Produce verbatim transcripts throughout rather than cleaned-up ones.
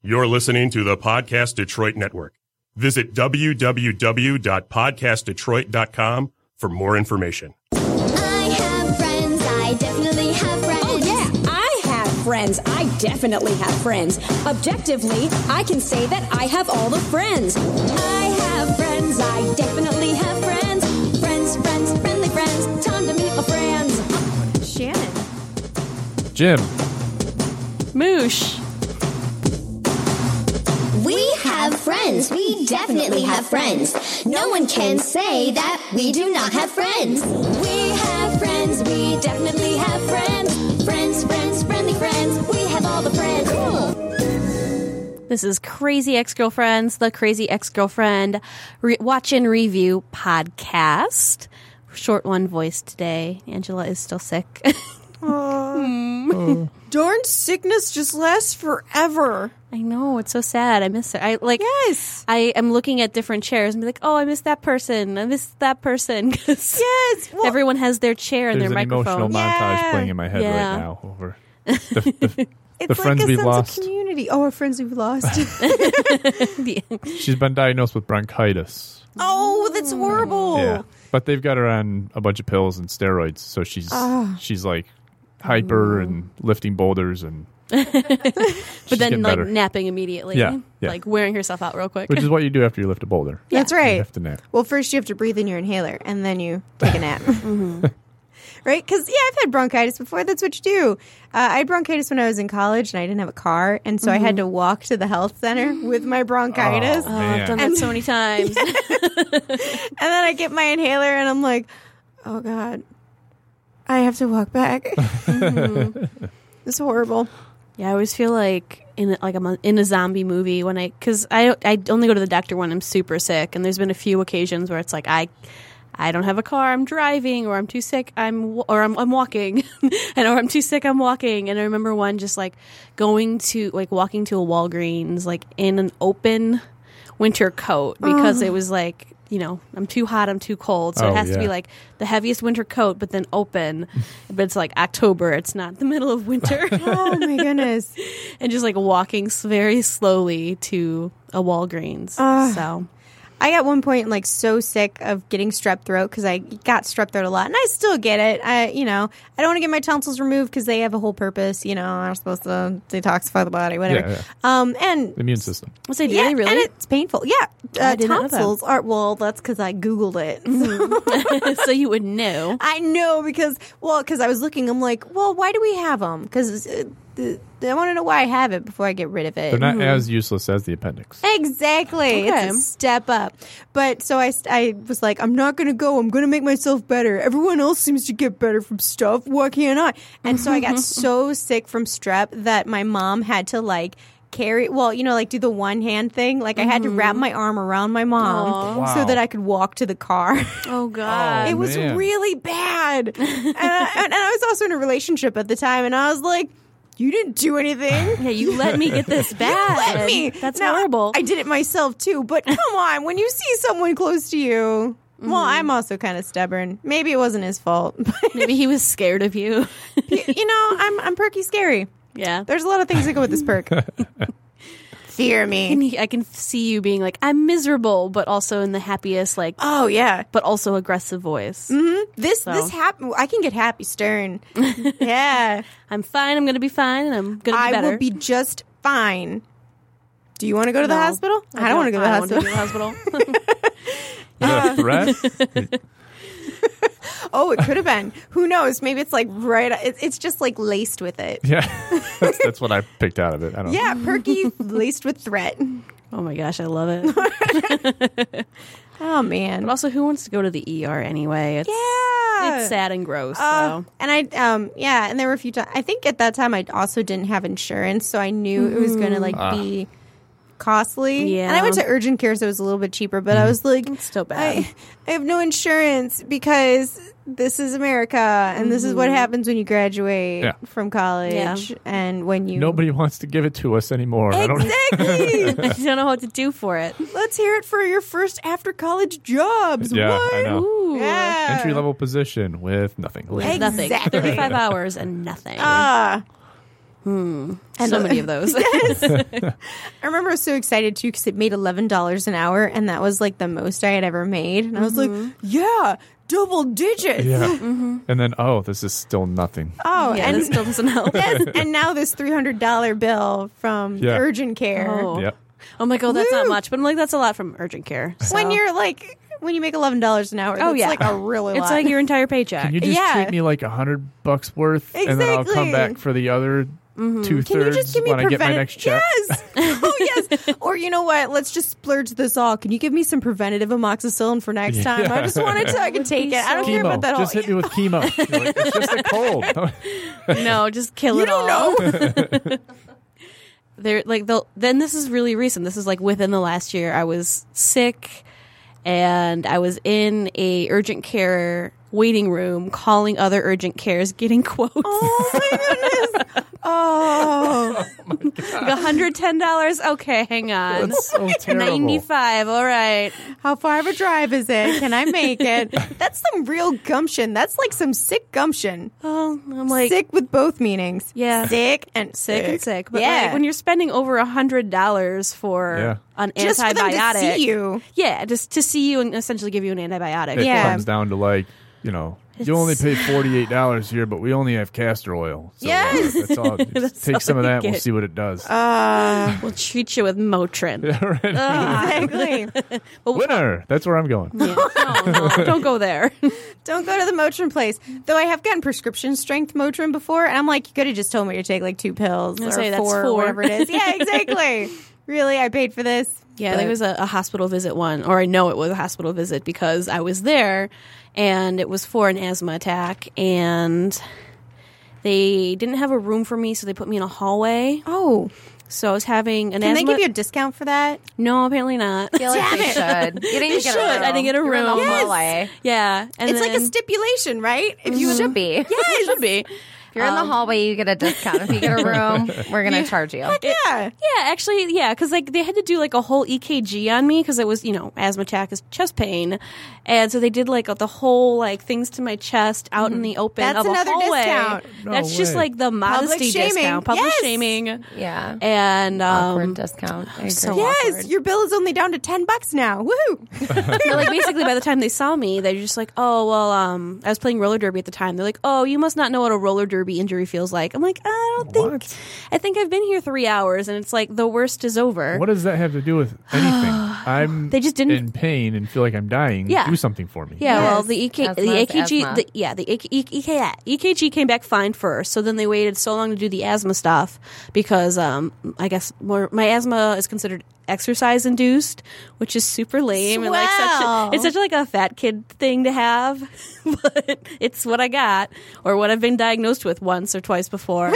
You're listening to the Podcast Detroit Network. Visit w w w dot podcast detroit dot com for more information. I have friends. I definitely have friends. Oh, yeah. I have friends. I definitely have friends. Objectively, I can say that I have all the friends. I have friends. I definitely have friends. Friends, friends, friendly friends. Time to meet my friends. Shannon. Jim. Moosh. We have friends. We definitely have friends. No one can say that we do not have friends. We have friends. We definitely have friends. Friends, friends, friendly friends. We have all the friends. Cool. This is Crazy Ex-Girlfriends, the Crazy Ex-Girlfriend re- Watch and Review podcast. Short one voice today. Angela is still sick. Oh. Darn sickness just lasts forever. I know, it's so sad. I miss her. I like. Yes. I am looking at different chairs and be like, oh, I miss that person. I miss that person. Yes. Well, everyone has their chair and There's their an microphone. emotional montage Yeah. playing in my head Yeah. right now over the, the, it's the friends like a we've sense lost. of community. Oh, our friends we've lost. She's been diagnosed with bronchitis. Oh, that's horrible. Yeah, but they've got her on a bunch of pills and steroids, so she's Ah. she's like hyper and lifting boulders and. But then, getting like, better. napping immediately. Yeah, yeah. Like, wearing herself out real quick. Which is what you do after you lift a boulder. That's You right. have to nap. Well, first you have to breathe in your inhaler, and then you take a nap. Right? Because, yeah, I've had bronchitis before. That's what you do. Uh, I had bronchitis when I was in college, and I didn't have a car, and so I had to walk to the health center with my bronchitis. Oh, I've done Man. that so many times. And then I get my inhaler, and I'm like, oh, God, I have to walk back. It's horrible. Yeah, I always feel like in like I'm a, in a zombie movie when I because I I only go to the doctor when I'm super sick, and there's been a few occasions where it's like I I don't have a car, I'm driving, or I'm too sick, I'm or I'm I'm walking, and or I'm too sick, I'm walking. And I remember one just like going to like walking to a Walgreens like in an open winter coat because it was like. You know, I'm too hot, I'm too cold. So Oh, it has to be yeah. like the heaviest winter coat, but then open. But it's like October. It's not the middle of winter. Oh, my goodness. And just like walking s- very slowly to a Walgreens. Ah. So I got one point like so sick of getting strep throat because I got strep throat a lot, and I still get it. I, you know, I don't want to get my tonsils removed because they have a whole purpose. You know, I'm supposed to detoxify the body, whatever. Yeah, Um, and The immune system. I say, do yeah, they really? and it's painful. Yeah, I uh, did not know that. tonsils are well. That's because I googled it. So you would know. I know because well, because I was looking. I'm like, well, why do we have them? Because uh, I want to know why I have it before I get rid of it. They're not as useless as the appendix. Exactly. Okay. It's a step up. But so I, I was like, I'm not going to go. I'm going to make myself better. Everyone else seems to get better from stuff. Why can't I? And so I got so sick from strep that my mom had to like carry, well, you know, like do the one hand thing. Like I had to wrap my arm around my mom Aw. so Wow. that I could walk to the car. Oh, God. Oh, It was man. really bad. and, I, and I was also in a relationship at the time. And I was like, you didn't do anything. Yeah, you let me get this bad. Let me. That's Now, horrible. I did it myself too, but come on, when you see someone close to you, well, I'm also kind of stubborn. Maybe it wasn't his fault. But, Maybe he was scared of you. you, you know, I'm I'm perky scary. Yeah. There's a lot of things that go with this perk. Fear And me. he, I can see you being like, I'm miserable, but also in the happiest, like, Oh yeah. but also aggressive voice. This So. this happen. I can get happy stern. Yeah. I'm fine. I'm going to be fine, and I'm going to be I better. will be just fine. Do you want to go to the No. hospital? I, don't want to go to the I hospital. don't wanna go to the hospital. Is that a threat? Oh, it could have been. Who knows? Maybe it's like right. It, it's just like laced with it. Yeah, that's, that's what I picked out of it. I don't Yeah, perky laced with threat. Oh my gosh, I love it. Oh man. But also, who wants to go to the E R anyway? It's, Yeah. it's sad and gross. Uh, so. and I, um, yeah, and there were a few times. I think at that time I also didn't have insurance, so I knew it was going to like Ah. be costly. Yeah. And I went to urgent care, so it was a little bit cheaper. But I was like, It's still bad. I, I have no insurance because this is America, and this is what happens when you graduate Yeah. from college, Yeah. and when you Nobody wants to give it to us anymore. I don't. exactly. I don't know what to do for it. Let's hear it for your first after college jobs. Yeah, what? I know. Ooh. Yeah. Entry level position with nothing. With nothing. Exactly. thirty-five hours and nothing. Ah. Hmm. So many of those. Yes. I remember I was so excited too because it made eleven dollars an hour, and that was like the most I had ever made. And I was Mm-hmm. like, yeah, double digits. Yeah. Mm-hmm. And then, oh, this is still nothing. Oh, Yeah, and that still doesn't help. yes, and now this three hundred dollars bill from Yeah. urgent care. Oh. Yep. I'm like, oh, that's not Woo. much. But I'm like, that's a lot from urgent care. So. When you're like, when you make eleven dollars an hour, Oh, that's yeah. like a really It's lot. like your entire paycheck. Can you just Yeah. treat me like a hundred bucks worth, and then I'll come Exactly. back for the other Mm-hmm. two Can you thirds just give me when I get my preventative? next check? Yes. Oh yes. Or you know what? Let's just splurge this all. Can you give me some preventative amoxicillin for next time? I just want it so I can take it. I don't care Chemo. about that whole. Just hit me with chemo. You're like, it's just a cold. No, just kill You it don't all. know. They're like the then this is really recent. This is like within the last year. I was sick and I was in a urgent care waiting room calling other urgent cares, getting quotes. Oh my goodness. Oh. Like one hundred ten dollars. Okay, hang on. That's so terrible. ninety-five. All right. How far of a drive is it? Can I make it? That's some real gumption. That's like some sick gumption. Oh, I'm like sick with both meanings. Yeah. Sick and sick sick. and sick. But yeah. like when you're spending over a hundred dollars for Yeah. an just for them antibiotic, to see you. yeah, just to see you and essentially give you an antibiotic. It Yeah. comes down to like, you know, you only pay forty-eight dollars here, but we only have castor oil. So, uh, Yes. that's all. Just That's take all some of you that. We'll get. see what it does. Uh, We'll treat you with Motrin. exactly. Winner. That's where I'm going. Yeah. No, no, don't go there. Don't go to the Motrin place. Though I have gotten prescription strength Motrin before, and I'm like, you could have just told me to take like two pills I or say that's four, or four. whatever it is. Yeah, exactly. Really, I paid for this. Yeah, But- there was a, a hospital visit one, or I know it was a hospital visit because I was there, and it was for an asthma attack, and they didn't have a room for me, so they put me in a hallway. Oh, So I was having an can asthma. they give you a discount for that? No, apparently not. I feel like Damn they it. should. You didn't They get should. a room. I didn't get a You're in the room. Yes. hallway. Yeah, and It's like a then- stipulation, right? If you You should be. Yeah, it should be. If you're in the hallway, you get a discount. If you get a room, we're going to charge you. yeah. Yeah, actually, yeah, because like they had to do like a whole E K G on me because it was, you know, asthma attack is chest pain, and so they did like the whole like things to my chest out in the open That's of a another hallway. discount. No That's just way. like the modesty shaming. discount, public Yes. shaming, Yeah. and Awkward um, discount. I agree. so Yes, awkward. your bill is only down to ten bucks now. Woohoo! but, like basically by the time they saw me, they're just like, oh well, um, I was playing roller derby at the time. They're like, oh, you must not know what a roller derby injury feels like. I'm like, I don't think. What? I think I've been here three hours, and it's like the worst is over. What does that have to do with anything? I'm They just didn't- in pain and feel like I'm dying. Yeah. Do something for me. Yeah, well, Yes. the E K, Asthma the is E K G, asthma. the, yeah, the E K, E K, E K G came back fine first. So then they waited so long to do the asthma stuff because um, I guess more my asthma is considered exercise induced, which is super lame and like such Swell. a, it's such like a fat kid thing to have, but it's what I got or what I've been diagnosed with once or twice before.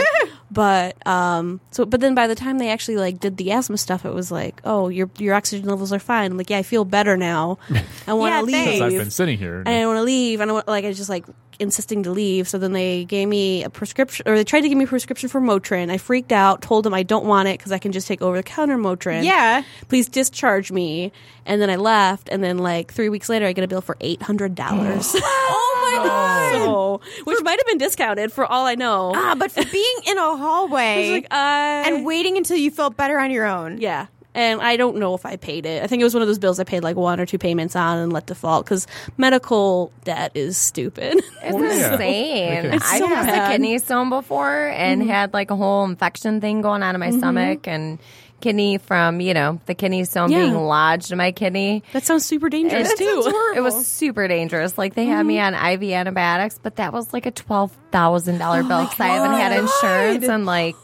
But um, so but then by the time they actually like did the asthma stuff, it was like, oh, your your oxygen levels are fine. I'm like, yeah, I feel better now. I want to Yeah, leave. thanks. Because I've been sitting here. And I didn't want to leave. And I want, like I was just like insisting to leave. So then they gave me a prescription, or they tried to give me a prescription for Motrin. I freaked out, told them I don't want it because I can just take over the counter Motrin. Yeah. Please discharge me. And then I left. And then like three weeks later, I get a bill for eight hundred dollars. Oh my god! So, which might have been discounted for all I know. Ah, but for being in a hallway It's like, uh, and waiting until you felt better on your own. yeah. And I don't know if I paid it. I think it was one of those bills I paid like one or two payments on and let default because medical debt is stupid. It's yeah. insane. Okay. It's I've so had bad. a kidney stone before and had like a whole infection thing going on in my stomach and kidney from, you know, the kidney stone Yeah. being lodged in my kidney. That sounds super dangerous It- too. It was super dangerous. Like they had me on I V antibiotics, but that was like a twelve thousand dollars bill because I haven't had insurance in like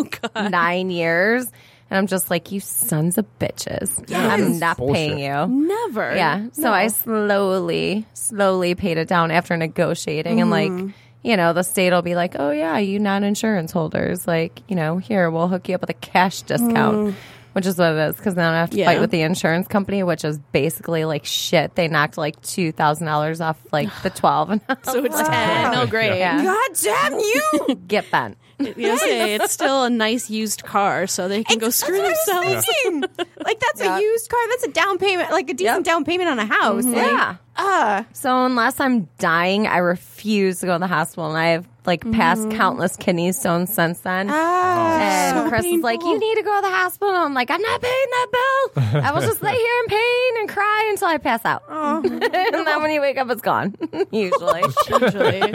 nine years. And I'm just like, you sons of bitches. I'm not Bullshit. paying you. Never. Yeah. So I slowly, slowly paid it down after negotiating. And like, you know, the state will be like, oh, yeah, you non insurance holders. Like, you know, here, we'll hook you up with a cash discount, which is what it is. Because then I have to Yeah. fight with the insurance company, which is basically like shit. They knocked like two thousand dollars off like the twelve. And So it's ten. Oh, great. Yeah. God damn you! Get bent. You know, say it's still a nice used car, so they can go screw That's what I was themselves. thinking. Like that's Yeah. a used car. That's a down payment, like a decent Yep. down payment on a house. Like, Yeah. uh, So unless I'm dying, I refuse to go to the hospital, and I have like passed countless kidney stones since then. and so Chris is like, painful. "You need to go to the hospital." I'm like, "I'm not paying that bill. I will just lay here in pain and cry until I pass out." and then when you wake up, it's gone. Usually. Usually.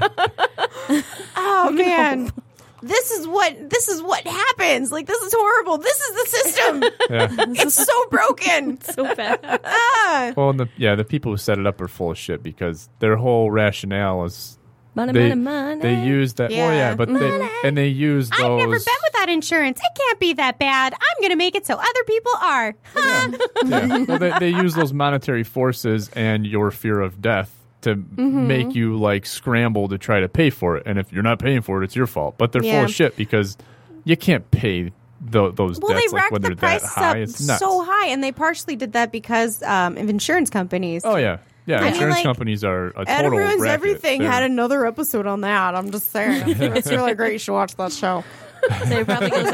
oh man. This is what this is what happens. Like this is horrible. This is the system. Yeah. It's so broken. So bad. Ah. Well, and the, yeah, the people who set it up are full of shit because their whole rationale is Money, they, money, money. they use that. Yeah. Well, yeah, but they and they use those. I've never been without insurance. It can't be that bad. I'm going to make it so other people are. Yeah. Well, they, they use those monetary forces and your fear of death to Mm-hmm. make you like scramble to try to pay for it. And if you're not paying for it, it's your fault. But they're Yeah. full of shit because you can't pay tho- those Well, debts they like racked when the they're that prices high. up It's nuts. so high, and they partially did that because um, of insurance companies. Oh yeah, yeah. I mean, Insurance like, companies are a Adam total Ruins racket. Everything They're- had another episode on that. I'm just saying. It's really great. You should watch that show. They probably goes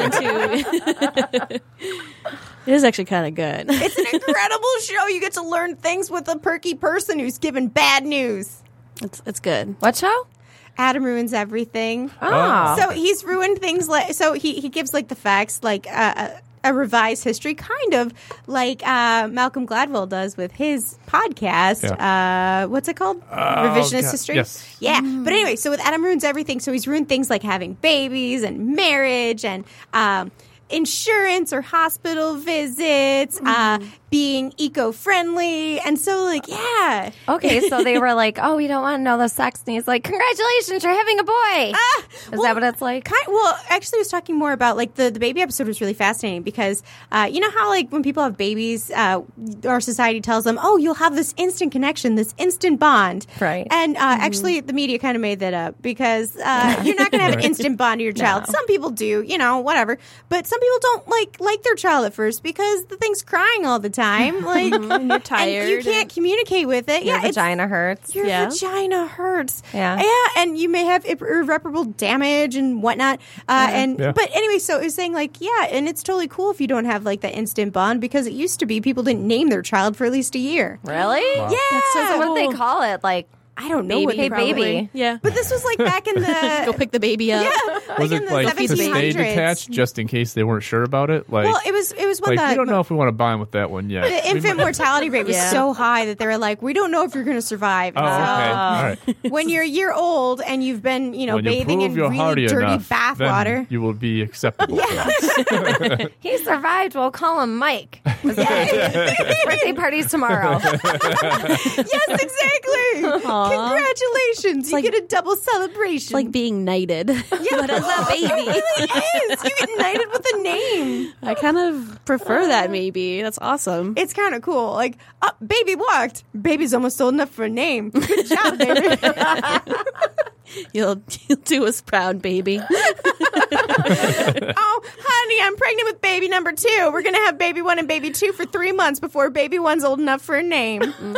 into. It is actually kind of good. It's an incredible show. You get to learn things with a perky person who's given bad news. It's it's good. What show? Adam Ruins Everything. Oh. So he's ruined things like so he he gives like the facts like uh, a, a revised history, kind of like uh, Malcolm Gladwell does with his podcast. Uh, what's it called? Revisionist God. history. Yes. Yeah. But anyway, so with Adam Ruins Everything, so he's ruined things like having babies and marriage and. Um, Insurance or hospital visits, uh, being eco-friendly, and so like yeah, Okay, so they were like, "Oh, we don't want to know the sex," and he's like, "Congratulations, you're having a boy." Ah, Is well, that what it's like? Kind, well, actually, I was talking more about like the, the baby episode was really fascinating because uh, you know how like when people have babies, uh, our society tells them, "Oh, you'll have this instant connection, this instant bond." Right. And uh, actually, the media kind of made that up because uh, you're not going to have an instant bond to your child. Some people do, you know, whatever. But some people don't like like their child at first because the thing's crying all the time, like And you're tired. and you can't communicate with it. Your yeah, it's- vagina hurts. your Yeah. vagina hurts. Yeah. Yeah, and you may have irre- irreparable damage and whatnot. Uh, And Yeah. but anyway, so it was saying like, yeah, and it's totally cool if you don't have like that instant bond because it used to be people didn't name their child for at least a year. Really? Yeah, So what do they call it? Like, I don't know Baby, what they Hey, probably- baby. Yeah. But this was like back in the Go pick the baby up. yeah, like Was in it the like to seventeen stay hundreds. detached just in case they weren't sure about it? Like, Well, it was it was what like the we don't know if we want to bond with that one yet. the We infant might- mortality rate was Yeah. so high that they were like, we don't know if you're going to survive. Oh, okay. All right. When you're a year old and you've been, you know, When you bathing prove in you're really hardy dirty enough, bath then water. you will be acceptable. he survived. We'll call him Mike. Birthday party's tomorrow. Yes, exactly. Congratulations. You like- get a double celebration. It's like being knighted. yeah, but as a baby. It really is. You get knighted with a name. I kind of prefer that maybe. That's awesome. It's kind of cool. Like, oh, baby walked. Baby's almost old enough for a name. Good job, baby. You'll you'll do us proud, baby. Oh, honey, I'm pregnant with baby number two. We're going to have baby one and baby two for three months before baby one's old enough for a name.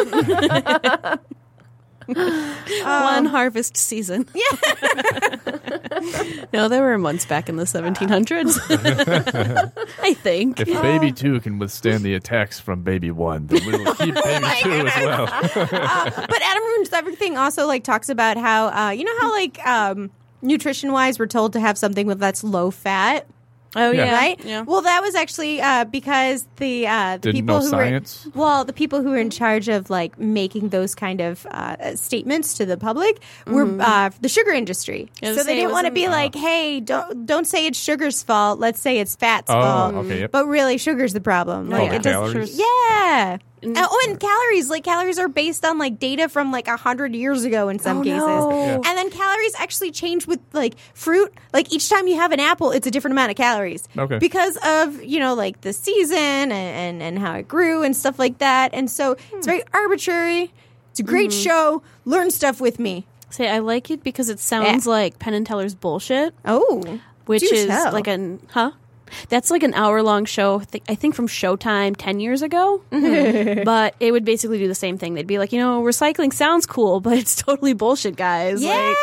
One harvest season. Yeah. No, there were months back in the seventeen hundreds. I think. If baby two can withstand the attacks from baby one, then we will keep baby two as well. uh, but Adam Ruins Everything also like talks about how uh, you know how like um, nutrition wise we're told to have something with that's low fat. Oh Yeah. yeah. Right? Yeah. Well, that was actually uh, because the uh, the Didn't people know who science? were well, the people who were in charge of like making those kind of uh, statements to the public were uh, the sugar industry. I was So gonna they say, didn't want to wasn't- be like, "Hey, don't don't say it's sugar's fault. Let's say it's fat's Oh, fault." okay, yep. But really, sugar's the problem. Like the it does- calories? Yeah. And- oh, and calories. Like calories are based on like data from like a hundred years ago in some Oh, cases. no. Yeah. And then calories actually change with like fruit. Like each time you have an apple, it's a different amount of calories. Okay. Because of, you know, like the season and, and, and how it grew and stuff like that. And so it's very arbitrary. It's a great show. Learn stuff with me. Say I like it because it sounds Yeah. like Penn and Teller's bullshit, Oh. which do is tell. like an huh. That's like an hour long show. I think- I think from Showtime ten years ago. But it would basically do the same thing. They'd be like, you know, recycling sounds cool, but it's totally bullshit, guys. Yeah. Like,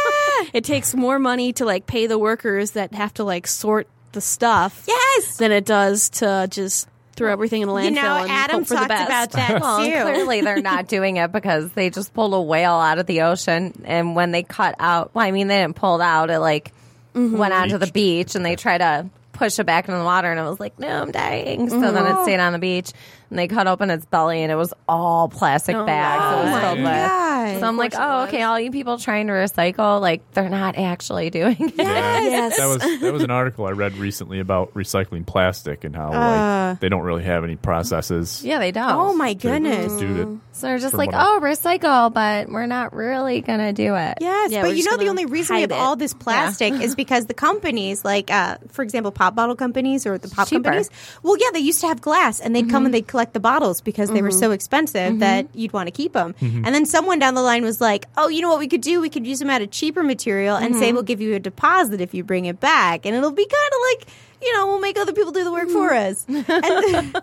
it takes more money to like pay the workers that have to like sort the stuff. Yes. Than it does to just throw everything in a landfill You know, and Adam hope for the talked best. about that Well, and too. clearly they're not doing it because they just pulled a whale out of the ocean, and when they cut out, well, I mean, they didn't pull it out. It like went onto the beach, and they tried to push it back into the water, and it was like, no, I'm dying. So then it stayed on the beach, and they cut open its belly, and it was all plastic bags. It was filled with. So I'm like, oh, okay, all you people trying to recycle, like they're not actually doing it. Yes. That was that was an article I read recently about recycling plastic and how Uh. like they don't really have any processes. Yeah, they don't. Oh my to goodness. do it. So they're just From like, what I- oh, recycle, but we're not really gonna do it. Yes, Yeah, but we're you just know the gonna only reason we have hide it. all this plastic is because the companies, like uh, for example, pop bottle companies or the pop Cheaper. companies. Well, yeah, they used to have glass, and they'd come and they'd collect the bottles because they were so expensive that you'd want to keep them. And then someone down the line was like, "Oh, you know what we could do? We could use them out of cheaper material and say we'll give you a deposit if you bring it back, and it'll be kind of like, you know, we'll make other people do the work for us." And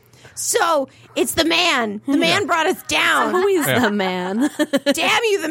so it's the man. The man brought us down. Who is the man? Damn you, the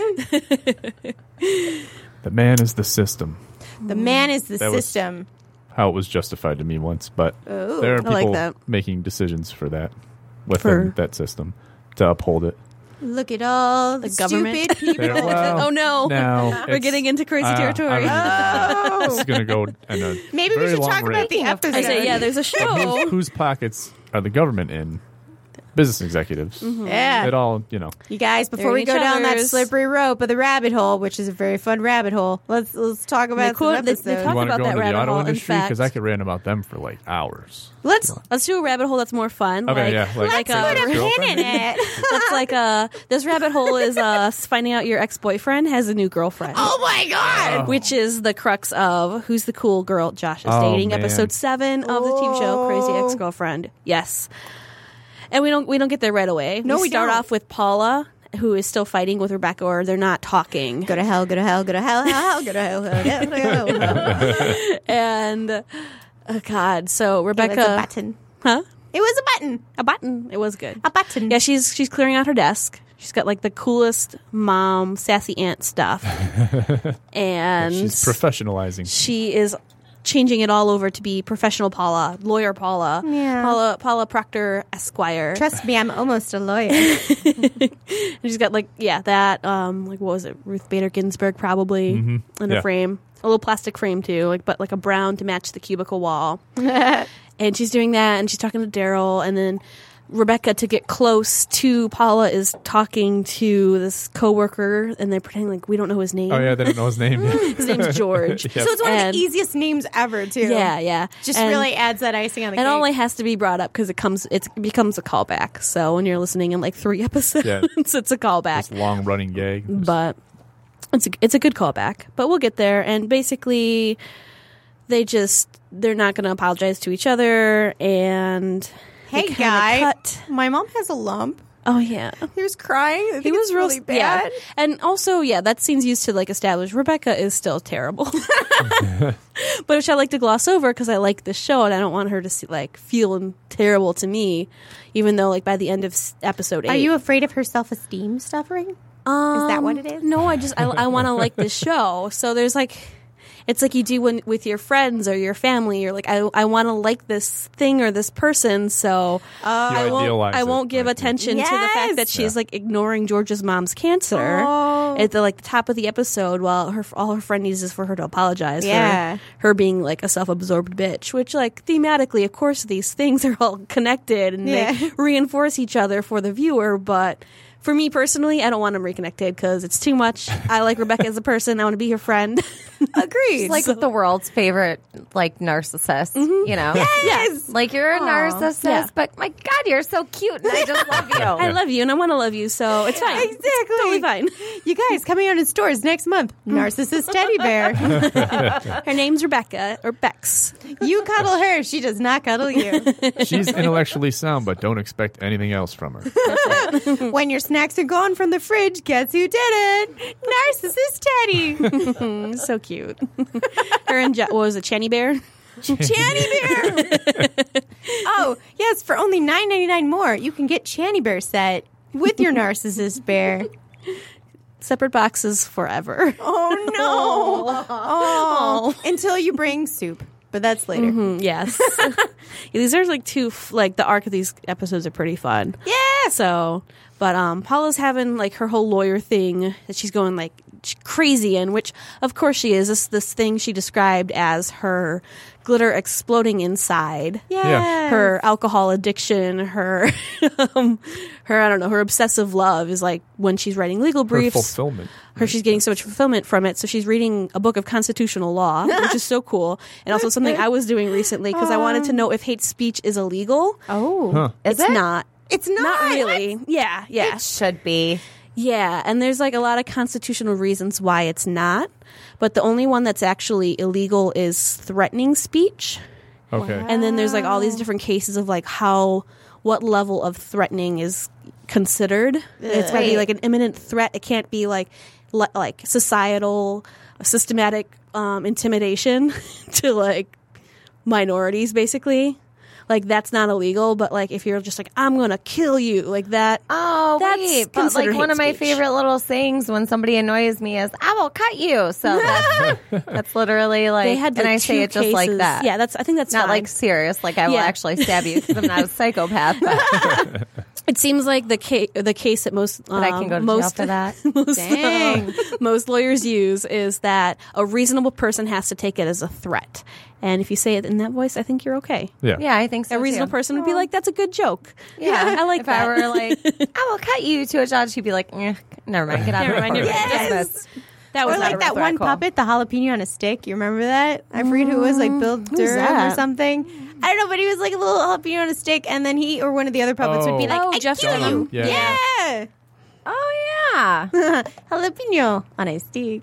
man. The man is the system. The man is the That was- system. How it was justified to me once, but Ooh, there are I like people that. making decisions for that within For- that system to uphold it. Look at all the, The government? stupid people. There- well, Oh, no. Now We're it's- getting into crazy uh, territory. I don't even- This is going to go in a Maybe we very should long talk about rant. the episode. I say, yeah, there's a show. Whose pockets are the government in? Business executives. Yeah. It all, you know. You guys, before They're we each go down that other's. slippery rope of the rabbit hole, which is a very fun rabbit hole, let's let's talk about They some quote- they- they episodes. talk You want to about go that into the rabbit auto hole, in industry? Because I fact. could rant about them for like hours. let's Let's do a rabbit hole that's more fun. Okay, like, yeah, like- like Let's a, put a pin in it. that's like a this rabbit hole is uh finding out your ex boyfriend has a new girlfriend. Oh my god! Which is the crux of who's the cool girl Josh is Oh, dating. man. Episode seven of the T V show Crazy Oh. Ex Girlfriend. Yes, and we don't we don't get there right away. No, we start don't. off with Paula, who is still fighting with Rebecca, or they're not talking. Go to hell, go to hell, go to hell, hell, go to hell, hell, hell, hell, hell. And oh god, so It was Rebecca, a button. huh? It was a button. A button. It was good. A button. Yeah, she's she's clearing out her desk. She's got like the coolest mom sassy aunt stuff, and She's professionalizing. she is changing it all over to be professional Paula, lawyer Paula, Yeah. Paula Paula Proctor Esquire. Trust me, I'm almost a lawyer. And she's got like yeah that um like what was it Ruth Bader Ginsburg probably in a Yeah. frame, a little plastic frame too, like but like a brown to match the cubicle wall. And she's doing that, and she's talking to Daryl, and then Rebecca, to get close to Paula, is talking to this coworker, and they're pretending like we don't know his name. Oh, yeah, they don't know his name yet. His name's George. Yep. So it's one of And- the easiest names ever, too. Yeah, yeah. Just And- really adds that icing on the It cake. only has to be brought up because it comes, it's, it becomes a callback. So when you're listening in like three episodes, Yeah. it's a callback. This long running gag. But it's a, it's a good callback. But we'll get there. And basically, they just they're not going to apologize to each other. And hey, they kinda guy, cut. my mom has a lump. Oh yeah, He was crying. I think he was it's real really bad. Yeah. And also, yeah, that scene's used to like establish Rebecca is still terrible. But which I like to gloss over because I like this show and I don't want her to see, like feel terrible to me, even though like by the end of s- episode eight, Are you afraid of her self-esteem suffering? Um, Is that what it is? No, I just I, I want to like this show. So there's like, it's like you do when with your friends or your family. You're like, I I want to like this thing or this person. So You I won't idealize I it, won't give right? attention to the fact Yes. that she's Yeah. like ignoring George's mom's cancer Oh. at the like the top of the episode. While her all her friend needs is for her to apologize. Yeah. for her being like a self-absorbed bitch. Which like thematically, of course, these things are all connected and Yeah. they reinforce each other for the viewer, but. For me personally, I don't want them reconnected because it's too much. I like Rebecca as a person. I want to be her friend. Agreed. It's like the world's favorite, like, narcissist, you know? Yes. Like, you're a narcissist, Yeah. but my God, you're so cute, and I just love you. I love you and I want to love you, so it's fine. Exactly. It's totally fine. You guys, coming out in stores next month. Narcissist teddy bear. Her name's Rebecca, or Bex. You cuddle her. She does not cuddle you. She's intellectually sound, but don't expect anything else from her. When your snacks are gone from the fridge, guess who did it? Narcissist teddy. So cute. Her and, ja- what was it, Channy Bear? Channy Bear. Oh, yes, for only nine ninety-nine more, you can get Channy Bear set with your narcissist bear. separate boxes forever. Oh no! Oh, until you bring soup, but that's later. Mm, yes. Yeah, these are like two, f- like the arc of these episodes are pretty fun. Yeah. So, but um, Paula's having like her whole lawyer thing that she's going like crazy in, which of course she is. This this thing she described as her glitter exploding inside. Yes. Yeah. Her alcohol addiction, her, um, her I don't know, her obsessive love is like when she's writing legal Her briefs. fulfillment. Her she's getting so much fulfillment from it, so she's reading a book of constitutional law, which is so cool, and also something I was doing recently because I wanted to know if hate speech is illegal. Oh, Huh. Is It's it? not. it's not, Not really. Yeah, yeah. It should be. Yeah, and there's like a lot of constitutional reasons why it's not, but the only one that's actually illegal is threatening speech. Okay. And then there's like all these different cases of like how, what level of threatening is considered. It's got to be like an imminent threat. It can't be like le- like societal, systematic um, intimidation to like minorities, basically. Like that's not illegal, but like if you're just like I'm gonna kill you, like that. Oh, That's wait. But like considered one hate of my speech. favorite little sayings when somebody annoys me is, I will cut you. So that's, that's literally like, They had and like, I say two it just like cases. that. Yeah, that's. I think that's Not fine. like serious, like I will Yeah. actually stab you because I'm not a psychopath. But, It seems like the case the case that most but I can um, go to most jail for that. most, Dang. um, most lawyers use is that a reasonable person has to take it as a threat. And if you say it in that voice, I think you're okay. Yeah. Yeah, I think so. A reasonable too. person would be like, "That's a good joke." Yeah, I like if that. I were like, I will cut you to a judge, he'd be like, eh, never mind, get out Never of mind, my you're court. right. Dismiss. That was Or not a like real that threat. one cool. puppet, the jalapeno on a stick. You remember that? I forget who it was, like Bill Durham that? or something. I don't know, but he was like a little jalapeno on a stick, and then he or one of the other puppets would be Oh. like, Oh, "I Jeff kill you." Dunham. Yeah. Yeah. Oh, yeah. Jalapeno on a stick.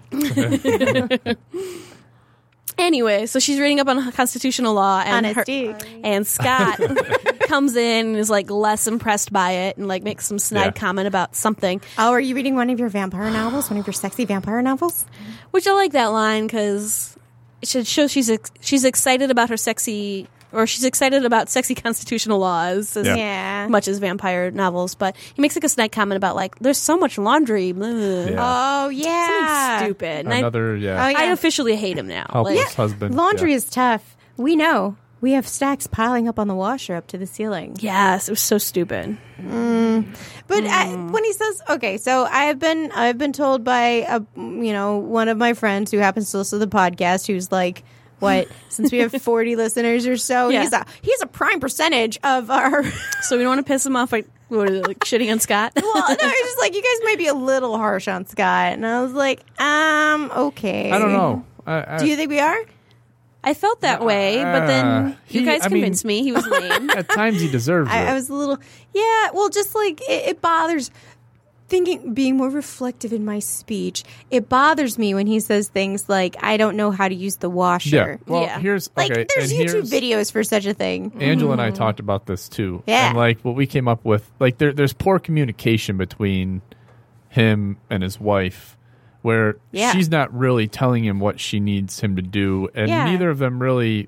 Anyway, so she's reading up on constitutional law, and On a her- stick. and Scott comes in and is like less impressed by it, and like makes some snide Yeah. comment about something. Oh, are you reading one of your vampire novels? One of your sexy vampire novels? Which I like that line because it should show she's ex- she's excited about her sexy, or she's excited about sexy constitutional laws as Yeah. Yeah. much as vampire novels. But he makes like a snide comment about like there's so much laundry. Blah. Yeah. Oh, Something yeah. stupid. And I, Another, yeah. Oh, yeah. I officially hate him now. Helpless Like, husband. Laundry yeah. is tough. We know. We have stacks piling up on the washer up to the ceiling. yes, it was so stupid. But I, when he says, okay, so I have been I've been told by a you know one of my friends who happens to listen to the podcast, who's like, what? Since we have forty listeners or so, Yeah. he's a he's a prime percentage of our. So we don't want to piss him off by what is it, like shitting on Scott. Well, no, he's just like, you guys might be a little harsh on Scott, and I was like, um, okay. I don't know. I, I, Do you think we are? I felt that way, but then Uh, you he- guys I mean- convinced me he was lame. at times he deserves it. I, I was a little, yeah. Well, just like it, it bothers. Thinking, being more reflective in my speech, it bothers me when he says things like, "I don't know how to use the yeah. washer." Well, Yeah. here's Like, okay. there's and YouTube here's, videos for such a thing. Angela and I talked about this too. Yeah. And like what we came up with, like there, there's poor communication between him and his wife, where Yeah. she's not really telling him what she needs him to do, and Yeah. neither of them really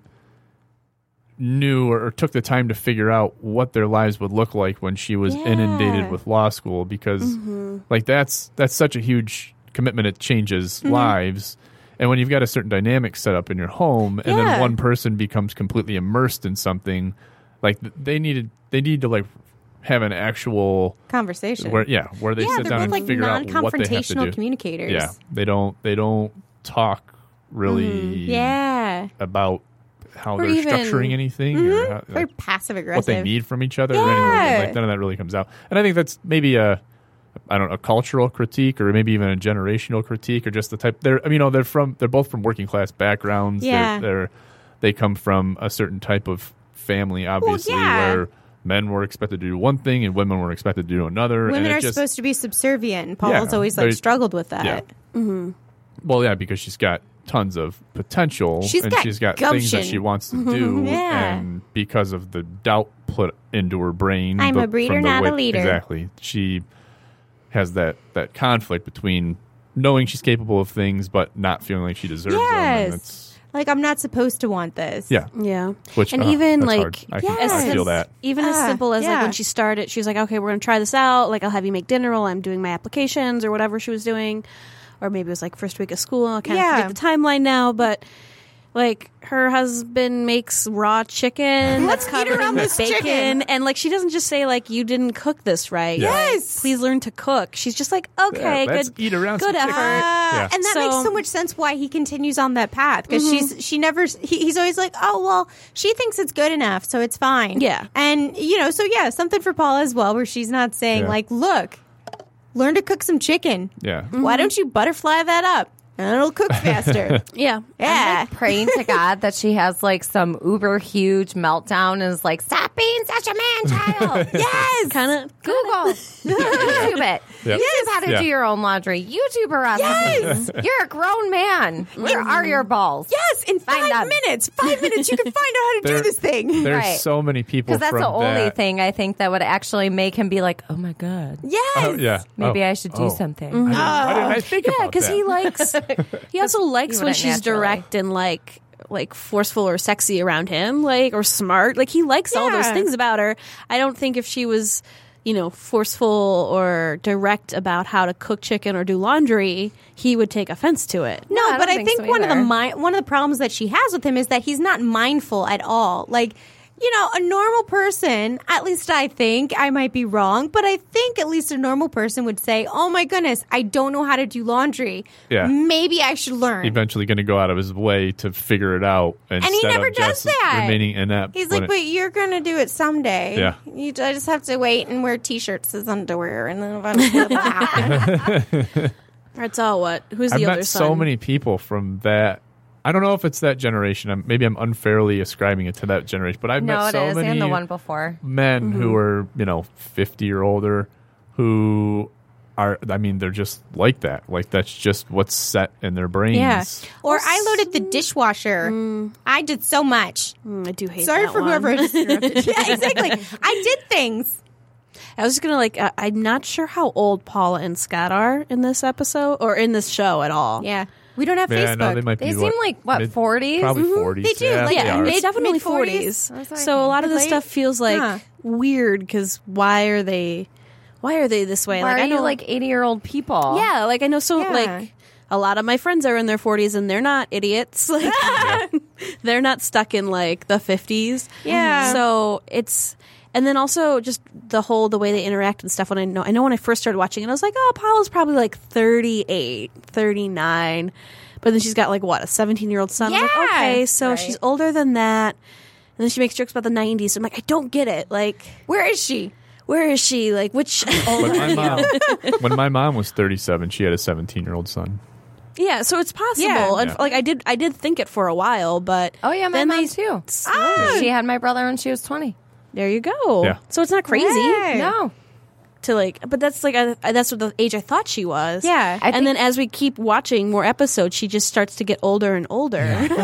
knew or, or took the time to figure out what their lives would look like when she was Yeah. inundated with law school, because like that's that's such a huge commitment. It changes Mm-hmm. lives. And when you've got a certain dynamic set up in your home, and Yeah. then one person becomes completely immersed in something, like th- they needed, they need to like have an actual Conversation. where, yeah, where they yeah, sit they're down both and like figure out what they have to non-confrontational do. communicators. Yeah, they don't, they don't talk really Mm-hmm. Yeah. about how Or they're even- structuring anything or how, Very like, passive aggressive. what they need from each other. Or anything. Yeah. Like none of that really comes out. And I think that's maybe a, I don't know, a cultural critique, or maybe even a generational critique, or just the type. They're, I mean, you know, they're from, they're both from working class backgrounds. Yeah. They're, they're they come from a certain type of family, obviously, yeah. where men were expected to do one thing and women were expected to do another. Women and it are just, supposed to be subservient, and Paul's Yeah, always like they- struggled with that. Yeah. Well, yeah, because she's got tons of potential, She's and got she's got things that gumption. she wants to do, Yeah. and because of the doubt put into her brain, I'm the- a breeder, from the not a way- leader. Exactly, she has that that conflict between knowing she's capable of things but not feeling like she deserves them. And Yes. it's, Like, I'm not supposed to want this. Yeah. Yeah. Which, and uh, even that's like hard. I, can, Yes. I feel that. even as Ah, simple as like yeah. when she started, she was like, okay, we're going to try this out. Like, I'll have you make dinner while I'm doing my applications or whatever she was doing. Or maybe it was like first week of school. I kind of Yeah. forget the timeline now, but like her husband makes raw chicken Let's that's eat covered around in this bacon. chicken. And like she doesn't just say like, you didn't cook this right. Yeah. Like, Yes. please learn to cook. She's just like, okay, Yeah, let's good, eat around good some effort. chicken. Ah, Yeah. and that So- makes so much sense why he continues on that path because she's she never he, he's always like, oh well, she thinks it's good enough, so it's fine. Yeah. and you know, so yeah, something for Paula as well, where she's not saying Yeah. like, look, learn to cook some chicken. Yeah. Why don't you butterfly that up and it'll cook faster? Yeah. Yeah, Praying to God that she has like some uber huge meltdown and is like, stop being such a man child. Yes. Kind of. Google. YouTube it. Yep. YouTube how to Yeah. do your own laundry. YouTube a recipes. You're a grown man. Where are your balls? yes, in Find five them. minutes, five minutes, you can find out how to There- do this thing. There's Right. so many people Because that's from the only that. thing I think that would actually make him be like, oh my God. Yes, Oh, yeah. Maybe Oh. I should do Oh. something. I didn't- Why didn't I think Yeah, about because that? he likes. He also likes when wouldn't she's naturally. direct and like like forceful or sexy around him, like or smart. Like he likes all those Yeah. things about her. I don't think if she was, you know, forceful or direct about how to cook chicken or do laundry, he would take offense to it. No, I don't but I think think so one of the either. mi- one of the problems that she has with him is that he's not mindful at all. Like, you know, a normal person, at least I think, I might be wrong, but I think at least a normal person would say, "Oh my goodness, I don't know how to do laundry. Yeah. Maybe I should learn." Eventually going to go out of his way to figure it out. And he never of does just that. remaining inept. He's when like, it- "But you're gonna do it someday. Yeah. You I just have to wait and wear t-shirts as underwear, and then eventually it'll happen." That's all. What? Who's the I've other met son? so many people from that. I don't know if it's that generation. I'm, maybe I'm unfairly ascribing it to that generation, but I've No, met it so is. many And the one before. men Mm-hmm. who are, you know, fifty or older who are, I mean, they're just like that. Like, that's just what's set in their brains. Yeah. Or I loaded the dishwasher. I did so much. Mm, I do hate. Sorry that for one. whoever I just interrupted. Yeah, exactly. I did things. I was just gonna like. Uh, I'm not sure how old Paula and Scott are in this episode or in this show at all. Yeah. We don't have Yeah, Facebook. no, they might be They seem what, like, what, mid- forties? Probably forties. They do, Yeah, like, they Yeah, are. it's mid- definitely mid-forties. forties. So a lot of this Late- stuff feels like Huh. weird because why are they? Why are they this way? Why like are I know, you like eighty-year-old people? yeah, like I know so Yeah. like a lot of my friends are in their forties and they're not idiots. Like they're not stuck in like the fifties. Yeah. So it's and then also just the whole the way they interact and stuff when I know I know when I first started watching it I was like, "Oh, Paula's probably like thirty-eight, thirty-nine." But then she's got like what, a seventeen-year-old son. I'm like, Yeah. okay, so Right. she's older than that. And then she makes jokes about the nineties. So I'm like, I don't get it. Like, Where is she? where is she? Like, which? When my mom, when my mom was thirty-seven, she had a seventeen-year-old son. Yeah, so it's possible. Yeah. And Yeah. like I did, I did think it for a while, but Oh, yeah, my then mom they, too. Ah, She had my brother when she was twenty. there you go. Yeah. So it's not crazy Hey. No. to like, but that's like I, I- that's what the age I thought she was. Yeah. I and think- then as we keep watching more episodes, she just starts to get older and older.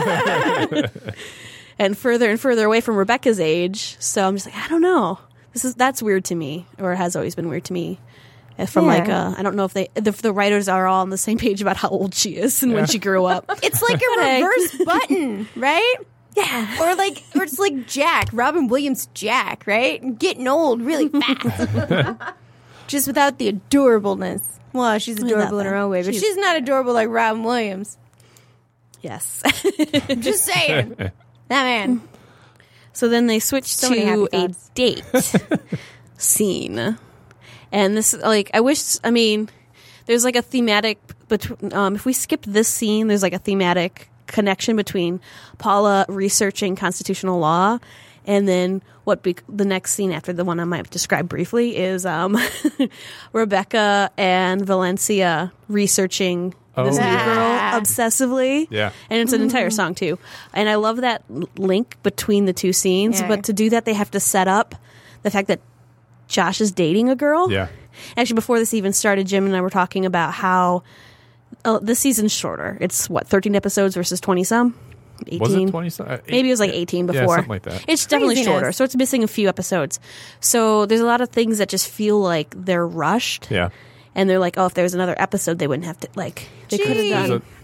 And further and further away from Rebecca's age. So I'm just like, I don't know. This is that's weird to me, or it has always been weird to me. Uh, From Yeah. like, uh, I don't know if they if the writers are all on the same page about how old she is and when she grew up. It's like a Heck. reverse button, right? Yeah. Or like, or it's like Jack, Robin Williams Jack, right? Getting old really fast. Just without the adorableness. Well, she's adorable in her own way, but She's- she's not adorable like Robin Williams. Yes. I'm just saying. That man. So then they switch So many to happy a thoughts. date scene. And this, like, I wish, I mean, there's like a thematic, between, um, if we skip this scene, there's like a thematic connection between Paula researching constitutional law and then what be- the next scene after the one I might describe briefly is um, Rebecca and Valencia researching this Oh, new yeah. girl obsessively. Yeah. And it's an entire song too. And I love that l- link between the two scenes. Yeah. But to do that, they have to set up the fact that Josh is dating a girl. Yeah. Actually, before this even started, Jim and I were talking about how uh, this season's shorter. It's what, thirteen episodes versus twenty some? eighteen. Was it twenty? Uh, eight- Maybe it was like yeah. eighteen Yeah, before. something like that. It's definitely Craziness. shorter, so it's missing a few episodes. So there's a lot of things that just feel like they're rushed. Yeah. And they're like, oh, if there was another episode, they wouldn't have to, like, they could have Gee. done. There's a,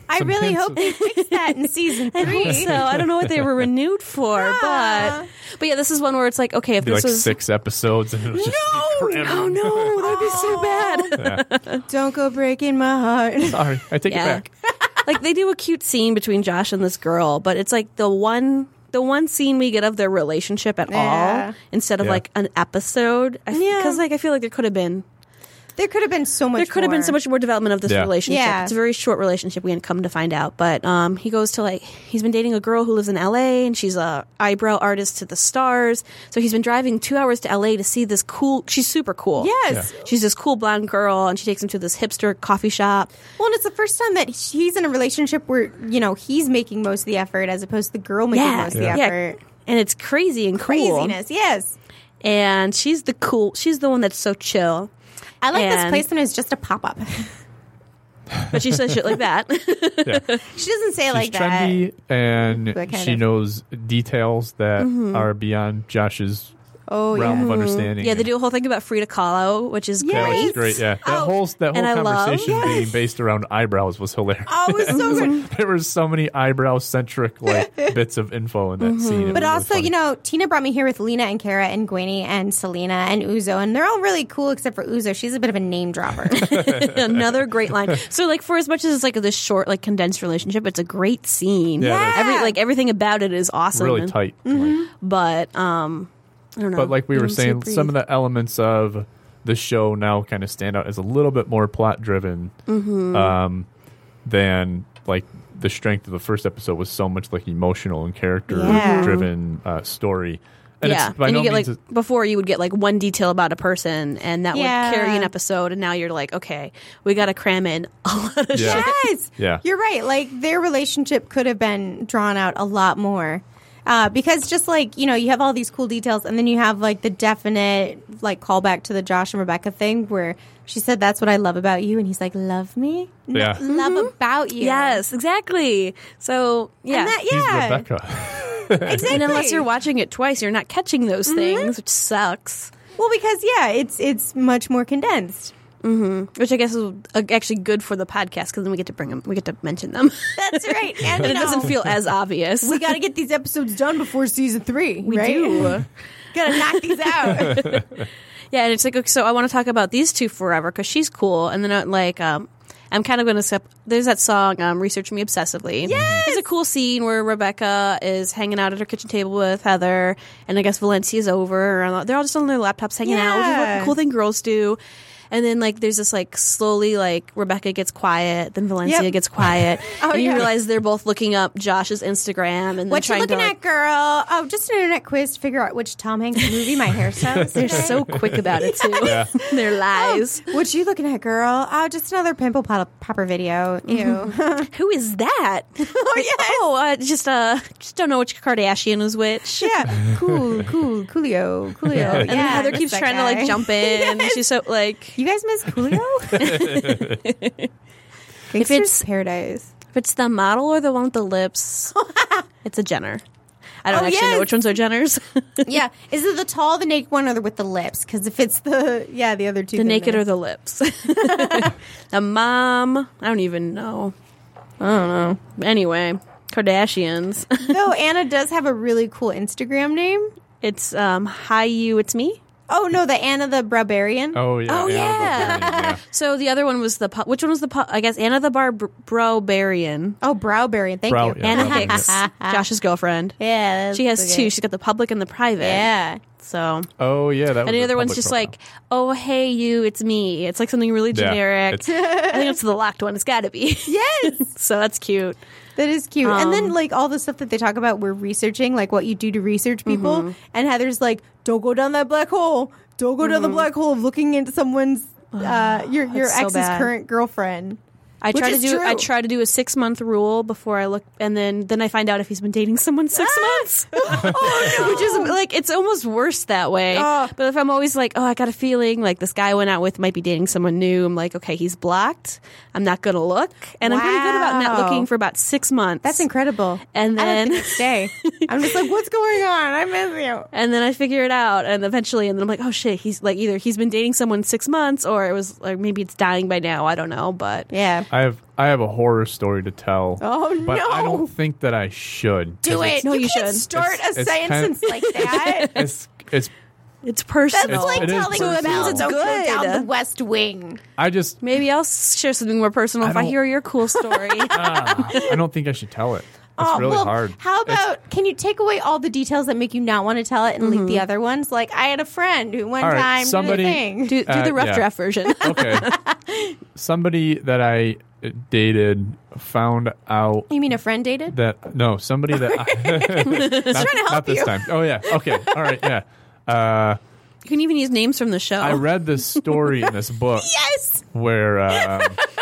I some really hints hope of- they fix that in season I three. hope so. I don't know what they were renewed for, Yeah. but but yeah, this is one where it's like, okay, if Be this like was six episodes, and it was just no, crammed oh in. no, that'd be so bad. Yeah. Don't go breaking my heart. Sorry, I take Yeah. it back. Like they do a cute scene between Josh and this girl, but it's like the one the one scene we get of their relationship at Yeah. all instead of Yeah. like an episode. Yeah. Because like I feel like there could have been There could have been so much there could have been more. so much more development of this Yeah. relationship. Yeah. It's a very short relationship. We had come to find out, but um, he goes to like he's been dating a girl who lives in L A and she's a eyebrow artist to the stars. So he's been driving two hours to L A to see this cool. She's super cool. Yes. Yeah. She's this cool blonde girl, and she takes him to this hipster coffee shop. Well, and it's the first time that he's in a relationship where, you know, he's making most of the effort as opposed to the girl making Yeah. most of Yeah. the effort. And it's crazy and cool. Craziness, yes. And she's the cool. She's the one that's so chill. I like this And- placement as just a pop-up. But she says shit like that. Yeah. She doesn't say it She's like that. trendy, and But kind she of- knows details that are beyond Josh's Oh, realm yeah. of understanding. Yeah, they do a whole thing about Frida Kahlo, which is Yeah, which is great. great. Yeah, that Oh, whole that whole and I love- conversation being based around eyebrows was hilarious. Oh, it was so good. There were so many eyebrow centric like bits of info in that scene. It But was really also, funny. you know, Tina brought me here with Lena and Kara and Gwenny and Selena and Uzo, and they're all really cool except for Uzo. She's a bit of a name dropper. Another great line. So, like, for as much as it's like this short, like condensed relationship, it's a great scene. Yeah, it is. Every like everything about it is awesome. really and- tight. Like, But um, I don't know. but like we were Even saying, super- some of the elements of the show now kind of stand out as a little bit more plot driven Mm-hmm. um, than like the strength of the first episode was so much like emotional and character Yeah. driven uh, story. And yeah, it's by and no you get means like before you would get like one detail about a person, and that Yeah. would carry an episode. And now you're like, okay, we got to cram in a lot of Yeah. shit. Yes. Yeah. You're right. Like, their relationship could have been drawn out a lot more. Uh, because just like, you know, you have all these cool details, and then you have like the definite like callback to the Josh and Rebecca thing where she said, "That's what I love about you," and he's like, "Love me? No, Yeah. love about you." Yes, exactly. So yeah, And that, he's yeah. Rebecca. Exactly. and unless you're watching it twice, you're not catching those Mm-hmm. things, which sucks. Well, because yeah, it's it's much more condensed. Which I guess is uh, actually good for the podcast because then we get to bring them, we get to mention them, That's right. And, and you it doesn't know, feel as obvious. we got to get these episodes done before season three. We right? do. Got to knock these out. Yeah, and it's like, okay, so I want to talk about these two forever because she's cool, and then uh, like um, I'm kind of going to step. There's that song, um, "Research Me Obsessively." Yes! There's a cool scene where Rebecca is hanging out at her kitchen table with Heather, and I guess Valencia's over, and they're all just on their laptops hanging out, which is what Yeah. the cool thing girls do. And then like there's this like slowly like Rebecca gets quiet, then Valencia Yep. gets quiet, Oh, and you yeah. realize they're both looking up Josh's Instagram and What you trying looking to, like, at, girl? Oh, just an internet quiz to figure out which Tom Hanks movie my hairstyle is. They're today. so quick about it too. Yeah. They're lies. What you looking at, girl? Oh, just another pimple pop- popper video. Ew. Who is that? oh yeah. Oh, uh, just uh, just don't know which Kardashian was which. Yeah, cool, cool, Coolio, Coolio. Yeah, And then Heather miss keeps that trying to guy. like jump in. Yes. She's so like, You guys miss Coolio? if Gangster's it's Paradise. if it's the model or the one with the lips, it's a Jenner. I don't Oh, actually yes. know which ones are Jenners. Yeah, is it the tall, the naked one, or the with the lips? Because if it's the yeah, the other two, the then naked no. or the lips. The mom, I don't even know. I don't know. Anyway, Kardashians. Though Anna does have a really cool Instagram name. It's um, hi you, it's me. Oh no, the Anna the Barbarian. Oh yeah. Oh, Anna yeah. Barbarian, yeah. So the other one was the pu- which one was the pu- I guess Anna the Bar Brobarian. Oh, Browbarian. Thank Brow- you. yeah, Anna Brobarian. Hicks, Josh's girlfriend. Yeah, that's She has okay. two. She's got the public and the private. Yeah. So Oh yeah. That was and the a other one's public just profile. like, oh hey you, it's me. It's like something really Yeah, generic. it's- I think it's the locked one. It's got to be. Yes. So that's cute. That is cute. and then Um, like all the stuff that they talk about, we're researching, like what you do to research people. Mm-hmm. And Heather's like, don't go down that black hole. Don't go down the black hole of looking into someone's uh, your your That's so ex's bad. current girlfriend. I Which try to is do. I true. try to do a six month rule before I look, and then then I find out if he's been dating someone six months. Oh, no. Which is like it's almost worse that way. Oh. But if I'm always like, oh, I got a feeling like this guy I went out with might be dating someone new, I'm like, okay, he's blocked. I'm not gonna look, and I'm pretty good about not Wow. looking for about six months. That's incredible. And I then- look the next day. I'm just like, what's going on? I miss you. And then I figure it out, and eventually, and then I'm like, oh shit, he's like either he's been dating someone six months, or it was like maybe it's dying by now. I don't know, but Yeah. I have I have a horror story to tell. Oh, but no. I don't think that I should. Do 'cause it. it's- No, you, you can't should. start It's- a it's sentence kind like that. It's it's. It's personal. That's like it is telling personal. Mel It means it's don't go good. down the West Wing. I just. Maybe I'll share something more personal I if I don't- hear your cool story. ah, I don't think I should tell it. It's Oh, really well, hard. How It's- about can you take away all the details that make you not want to tell it and leave the other ones? Like I had a friend who one All right, time somebody- did a thing. do do Uh, the rough yeah. draft version. okay. Somebody that I dated found out You mean a friend dated? that no, somebody that I, not, trying to help not this you. time. Oh yeah. Okay. All right. Yeah. Uh, You can even use names from the show. I read this story in this book Yes. where um,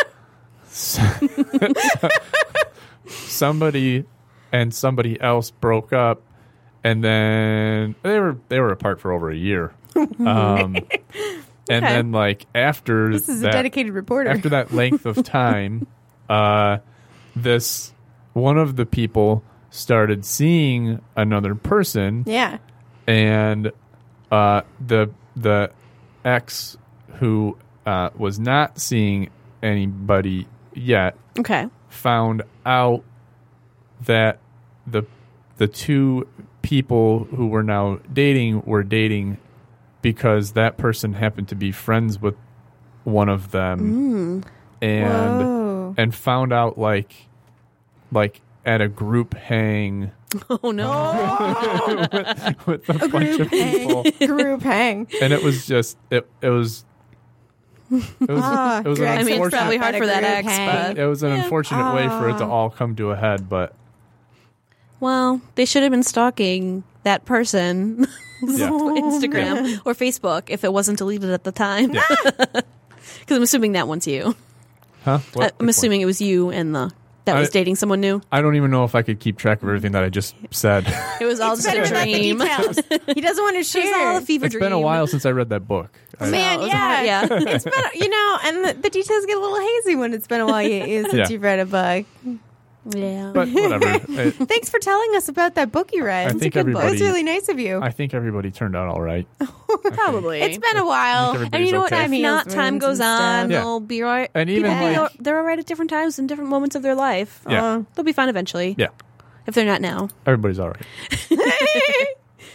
somebody and somebody else broke up, and then they were they were apart for over a year. Um, and then like after This is that, a dedicated reporter. after that length of time, uh, this one of the people started seeing another person, Yeah. and uh, the the ex who uh, was not seeing anybody yet okay. found out that the the two people who were now dating were dating because that person happened to be friends with one of them, and Whoa. and found out like like at a group hang Oh no. with a bunch of people, Group hang. and it was just it it was it was Ah, it was an Greg. I mean, it's unfortunate probably hard for that Group ex, hang. but it was an unfortunate way for it Ah. to all come to a head, but well, they should have been stalking that person yeah. Instagram or Facebook if it wasn't deleted at the time. Because I'm assuming that one's you. Huh? What? I- I'm assuming it was you and the that was I- dating someone new. I don't even know if I could keep track of everything that I just said. It was all just Better a let the dream. details. He doesn't want to It was share. all a fever It's dream. been a while since I read that book. I- Man, it was yeah, hard, yeah. It's been, you know, and the, the details get a little hazy when it's been a while you, since Yeah. you've read a book. Yeah. but whatever. I, Thanks for telling us about that book you read. I It's a think good book. everybody- It was really nice of you. I think everybody turned out all right. Probably. It's been a while. everybody- and you know what? okay. If not, Meals, time rooms, goes and on. stuff. Yeah. They'll be all right. And even People, like- they're all right at different times in different moments of their life. Yeah. Uh, They'll be fine eventually. Yeah. If they're not now. Everybody's all right.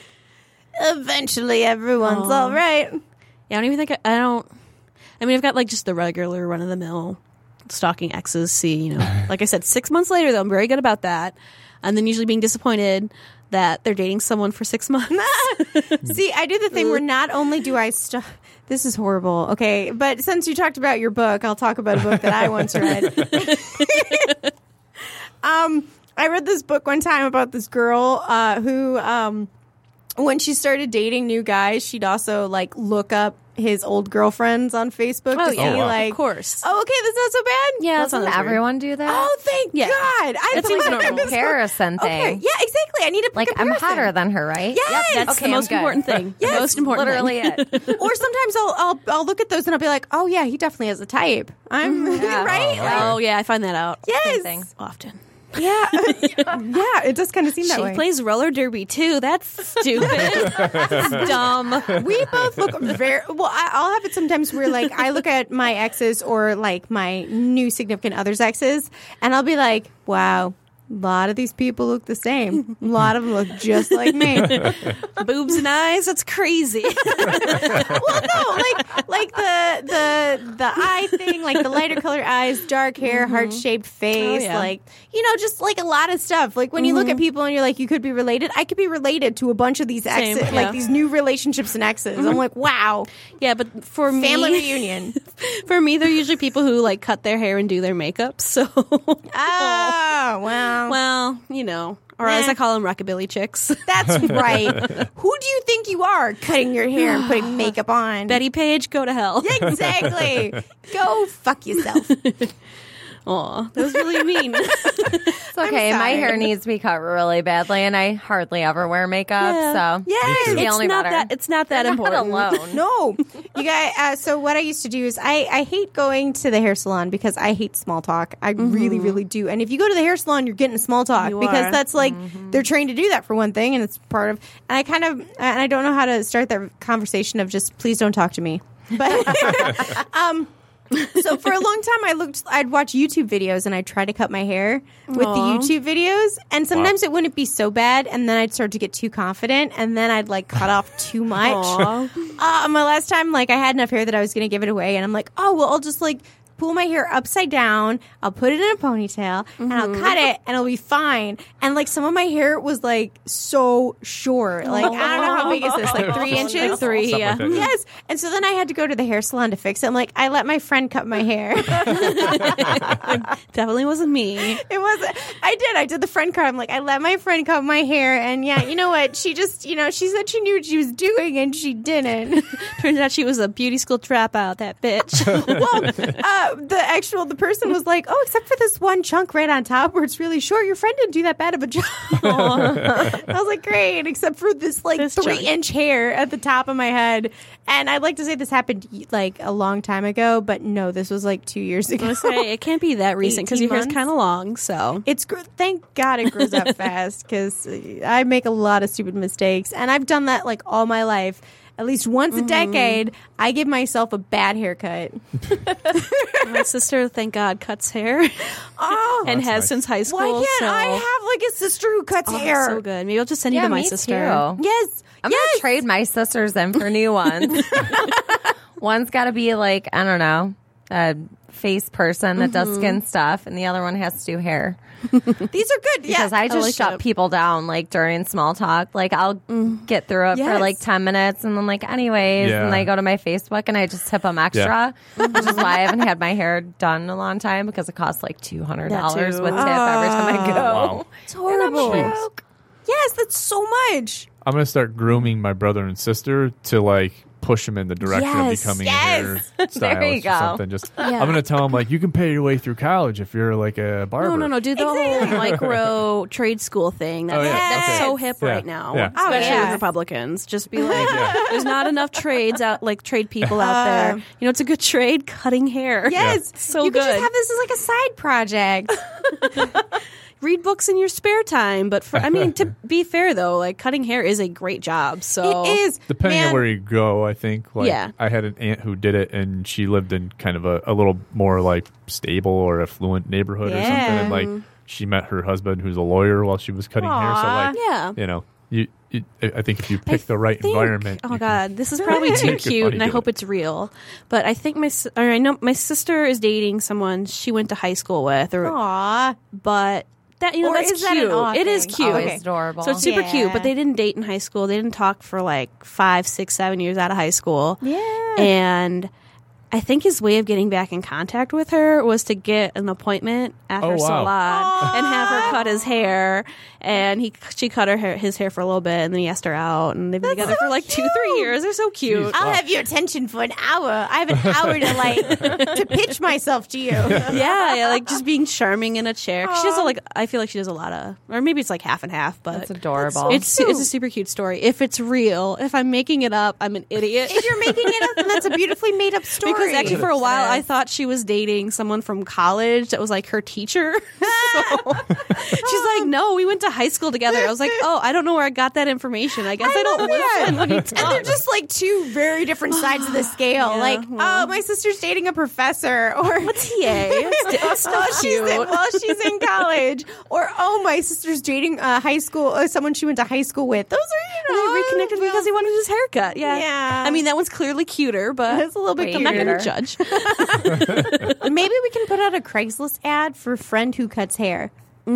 Eventually, everyone's Aw. all right. Yeah, I don't even think I, I don't. I mean, I've got like just the regular run of the mill stalking exes. See, you know, like I said, six months later, though, I'm very good about that. And then usually being disappointed that they're dating someone for six months. See, I do the thing where not only do I st- this is horrible. Okay, but since you talked about your book, I'll talk about a book that I once read. um, I read this book one time about this girl uh, who, um, when she started dating new guys, she'd also like look up his old girlfriends on Facebook Oh, to yeah. see wow. like, Of course. oh, okay, that's not so bad. Yeah, that's Doesn't not as weird. everyone do that? Oh, thank Yeah. God! I That seems thought normal. it was- Comparison thing. Okay, yeah, exactly. I need a Like, I'm comparison. hotter than her, right? Yes! That's Okay, the I'm most good. important thing. Yes, the most important Literally thing. it. Or sometimes I'll, I'll I'll look at those and I'll be like, oh yeah, he definitely has a type. I'm Yeah. right. Oh, Like, Oh, yeah, I find that out yes. thing. often. Yeah, yeah. It does kind of seem that She way. plays roller derby, too. That's stupid. That's dumb. We both look very well. I, I'll have it sometimes where like I look at my exes or like my new significant other's exes, and I'll be like, wow. A lot of these people look the same. A lot of them look just like me. Boobs and eyes, that's crazy. Well, no, like like the the the eye thing, like the lighter color eyes, dark hair, heart shaped face, Oh, yeah. like you know, just like a lot of stuff. Like when you look at people and you're like, you could be related. I could be related to a bunch of these exes, Same, like yeah. these new relationships and exes. I'm like, wow, Yeah, but for family me, reunion. for me, they're usually people who like cut their hair and do their makeup. So, Oh, wow. well, you know, or as Nah. I call them, rockabilly chicks. That's right. Who do you think you are, cutting your hair and putting makeup on? Betty Page, go to hell. Exactly. Go fuck yourself. Aw, that was really mean. It's okay. My sorry. hair needs to be cut really badly, and I hardly ever wear makeup. Yeah. So Yes. it's it's only not better. that. It's not that Not important. alone. No, you guys. Uh, so what I used to do is I, I hate going to the hair salon because I hate small talk. I really, really do. And if you go to the hair salon, you're getting small talk You because are. that's like they're trained to do that for one thing, and it's part of. And I kind of and I don't know how to start that conversation of just please don't talk to me. But um, So for a long time, I looked. I'd watch YouTube videos and I'd try to cut my hair with Aw. the YouTube videos, and sometimes it wouldn't be so bad, and then I'd start to get too confident, and then I'd like cut off too much. Aw. Uh, my last time, like I had enough hair that I was going to give it away, and I'm like, oh well, I'll just like pull my hair upside down. I'll put it in a ponytail and I'll cut it and it'll be fine. And like some of my hair was like so short. Like I don't know how big is this? Like three inches? Like three, Something yeah. like that, yeah. Yes. And so then I had to go to the hair salon to fix it. I'm like, I let my friend cut my hair. Definitely wasn't me. It wasn't. I did. I did the friend cut. I'm like, I let my friend cut my hair. And yeah, you know what? She just, you know, she said she knew what she was doing and she didn't. Turns out she was a beauty school dropout, that bitch. Well, uh, the actual, the person was like, oh, except for this one chunk right on top where it's really short, your friend didn't do that bad of a job. I was like, great, except for this like This three chunk. inch hair at the top of my head. And I'd like to say this happened like a long time ago, but no, this was like two years ago. I was gonna say, it can't be that recent because your eighteen hair's months? kind of long. So It's gr- thank God it grows up fast because I make a lot of stupid mistakes, and I've done that like all my life. At least once a decade, I give myself a bad haircut. my sister, thank God, cuts hair Oh, and has nice. since high school. why can't so. I have like a sister who cuts Oh, hair? so good. Maybe I'll just send you Yeah, to my me sister. too. Yes, I'm yes. gonna trade my sisters in for new ones. One's got to be like, I don't know, a face person that does skin stuff, and the other one has to do hair. These are good. Because Yeah, I just like shut it. people down like during small talk. Like I'll get through it for Yes. like ten minutes, and then like anyways, Yeah. and I go to my Facebook and I just tip them extra, which is why I haven't had my hair done in a long time because it costs like two hundred dollars That with too. tip every time I go. Wow. it's horrible. Jeez. Yes, that's so much. I'm gonna start grooming my brother and sister to like push them in the direction Yes, of becoming yes. a hair There stylist you go. or something. Just I'm gonna tell them like you can pay your way through college if you're like a barber. No, no, no. Do the whole micro trade school thing. That's, Oh, yeah. that's Okay. so hip Yeah. right now, Yeah. Oh, especially yeah. with Republicans. Just be like, Yeah. there's not enough trades out, like trade people out there. You know, it's a good trade, cutting hair. Yes, so you good. could just have this as like a side project. Read books in your spare time. But for, I mean, to be fair though, like cutting hair is a great job. So It is Depending man, on where you go, I think. Like, Yeah. I had an aunt who did it, and she lived in kind of a, a little more like stable or affluent neighborhood or something. Yeah. And like, she met her husband, who's a lawyer, while she was cutting hair. So Aw. like, Yeah. you know, you, you I think if you pick the right think- environment, Oh you God, this is probably too Make good cute, money and I doing hope it. it's real. But I think my, s- or I know my sister is dating someone she went to high school with, or Aw. but that you know Or that's is that an cute. aw It is thing? cute. Oh, Okay. it's adorable. So it's super Yeah. cute, but they didn't date in high school. They didn't talk for like five, six, seven years out of high school. Yeah. And I think his way of getting back in contact with her was to get an appointment at Oh, her wow. salon and have her cut his hair. And he she cut her hair, his hair for a little bit, and then he asked her out, and they've been together so for like two, three cute. years. They're so cute. Jeez. I'll Wow. have your attention for an hour. I have an hour to like to pitch myself to you. yeah, yeah, like just being charming in a chair. 'Cause She does a, like I feel like she does a lot of, or maybe it's like half and half, but That's adorable. it's it's a super cute story. If it's real, if I'm making it up, I'm an idiot. If you're making it up, then that's a beautifully made up story. Because actually, for a while, Yes. I thought she was dating someone from college that was like her teacher. So, she's like, "No, we went to high school together." I was like, "Oh, I don't know where I got that information. I guess I, don't love that. listen when you And talk." they're just like two very different sides of the scale. Yeah, like, well. oh, my sister's dating a professor, or What's T A? It's, it's still while she's, in, cute. while she's in college, or oh, my sister's dating uh, high school, uh, someone she went to high school with. Those are, you know, They reconnected because he wanted his haircut. Yeah, Yeah. I mean, that one's clearly cuter, but It's a little bit I'm not going to cuter. judge. Maybe we can put out a Craigslist ad for friend who cuts hair.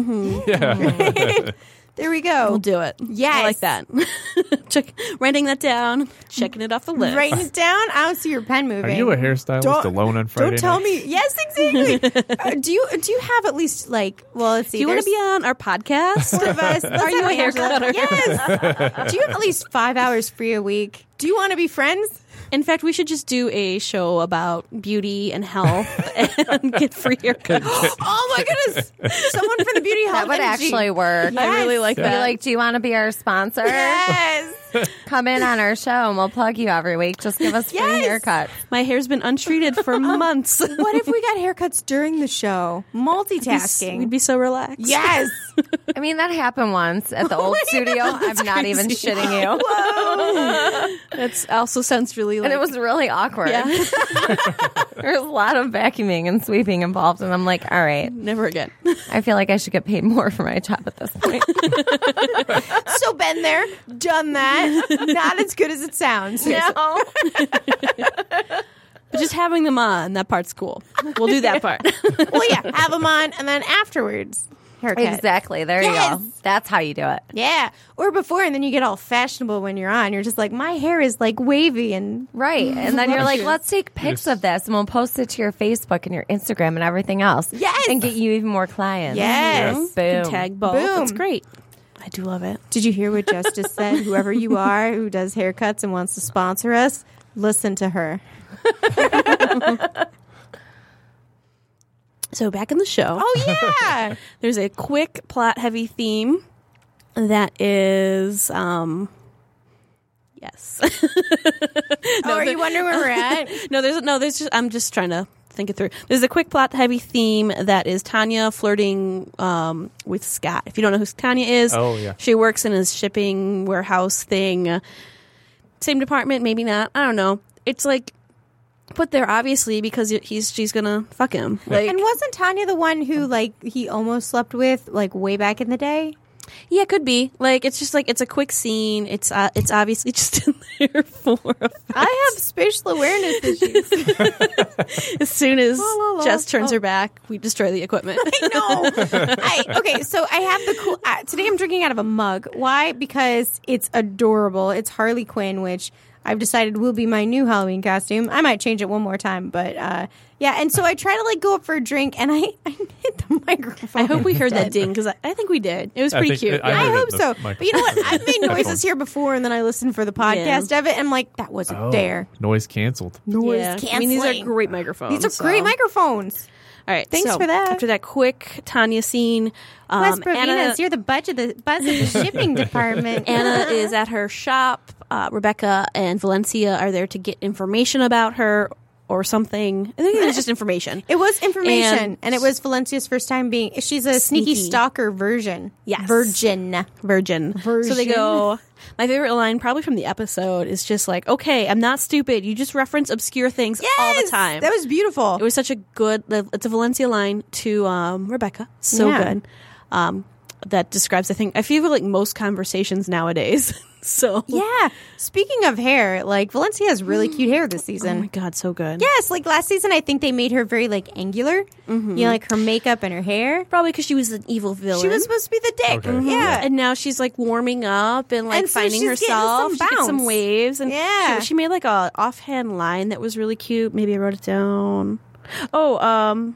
yeah. There we go. We'll do it. Yes. I like that. Check, writing that down, checking it off the list. Writing it down. I don't see your pen moving. Are you a hairstylist Don't- alone on Friday Don't tell night? me. Yes, exactly. uh, do you do you have at least like? Well, let's see. Do you want to there's be on our podcast? four of us. Let's Are you have a hair Angela. cutter? Yes. Do you have at least five hours free a week? Do you want to be friends? In fact, we should just do a show about beauty and health and get free haircuts. Oh my goodness! Someone for the beauty health that would industry. actually work. I really like Be that. like, do you want to be our sponsor? Yes. Come in on our show and we'll plug you every week. Just give us free Yes. haircuts. My hair's been untreated for months. What if we got haircuts during the show? Multitasking. We'd be so relaxed. Yes. I mean, that happened once at the old studio. I'm not even shitting you. That also sounds really like... And it was really awkward. Yeah. There was a lot of vacuuming and sweeping involved, and I'm like, all right. Never again. I feel like I should get paid more for my job at this point. So been there, done that. Not as good as it sounds. No. But just having them on, that part's cool. We'll do that part. Well, yeah, have them on, and then afterwards, haircut. Exactly. There Yes. you go. That's how you do it. Yeah, or before, and then you get all fashionable when you're on. You're just like, my hair is like wavy and Right. And then you're like, you. let's take pics of this and we'll post it to your Facebook and your Instagram and everything else. Yes. And get you even more clients. Yes. Boom. Can tag both. Boom. That's great. I do love it. Did you hear what Justice said? Whoever you are who does haircuts and wants to sponsor us, listen to her. So back in the show. Oh, yeah. There's a quick plot-heavy theme that is, um, yes. Oh, are you wondering where we're at? no, there's no. There's just. I'm just trying to think it through. There's a quick plot-heavy theme that is Tanya flirting um, with Scott. If you don't know who Tanya is, Oh, yeah. she works in his shipping warehouse thing. Same department, maybe not. I don't know. It's like put there obviously because he's she's gonna fuck him. Like, And wasn't Tanya the one who, like, he almost slept with, like, way back in the day? yeah, could be. Like, it's just like it's a quick scene. It's uh, it's obviously just in there for effect. I have spatial awareness issues. As soon as La, la, la. Jess turns Oh. her back, we destroy the equipment. I know. I, okay, so I have the cool. Uh, today I'm drinking out of a mug. Why? Because it's adorable. It's Harley Quinn, which I've decided will be my new Halloween costume. I might change it one more time, but uh, yeah. And so I try to like go up for a drink, and I, I hit the microphone. I hope we heard that instead. ding because I, I think we did. It was I pretty think cute. it- I Yeah. I heard it hope in so. the But microphone. you know what? I've made noises Headphones. here before, and then I listened for the podcast of it, and I'm like, that wasn't Oh, there. noise canceled. Noise Yeah. canceling. I mean, these are great microphones. These are so. great microphones. All right. Thanks so for that. After that quick Tanya scene, um, Wes Provinas, Anna, you're the buzz of the buzz of the shipping department. Anna is at her shop. Uh, Rebecca and Valencia are there to get information about her or something. I think it was just information. It was information, And- and, it was Valencia's first time being. She's a sneaky, Sneaky. stalker version. Yes. Virgin. Virgin. So they Virgin. go. My favorite line, probably from the episode, is just like, "Okay, I'm not stupid. You just reference obscure things all the Yes! time." That was beautiful. It was such a good. It's a Valencia line to um, Rebecca. So Yeah. good. Um, that describes. I think I feel like most conversations nowadays. So yeah. Speaking of hair, like Valencia has really cute hair this Oh season. my god, so good. Yes, like last season, I think they made her very like angular. Mm-hmm. You know, like her makeup and her hair. Probably because she was an evil villain. She was supposed to be the dick. Okay. Yeah. and now she's like warming up and like And so finding she's getting herself. some She gets some bounce. waves, and Yeah. she, she made like a offhand line that was really cute. Maybe I wrote it down. Oh, um,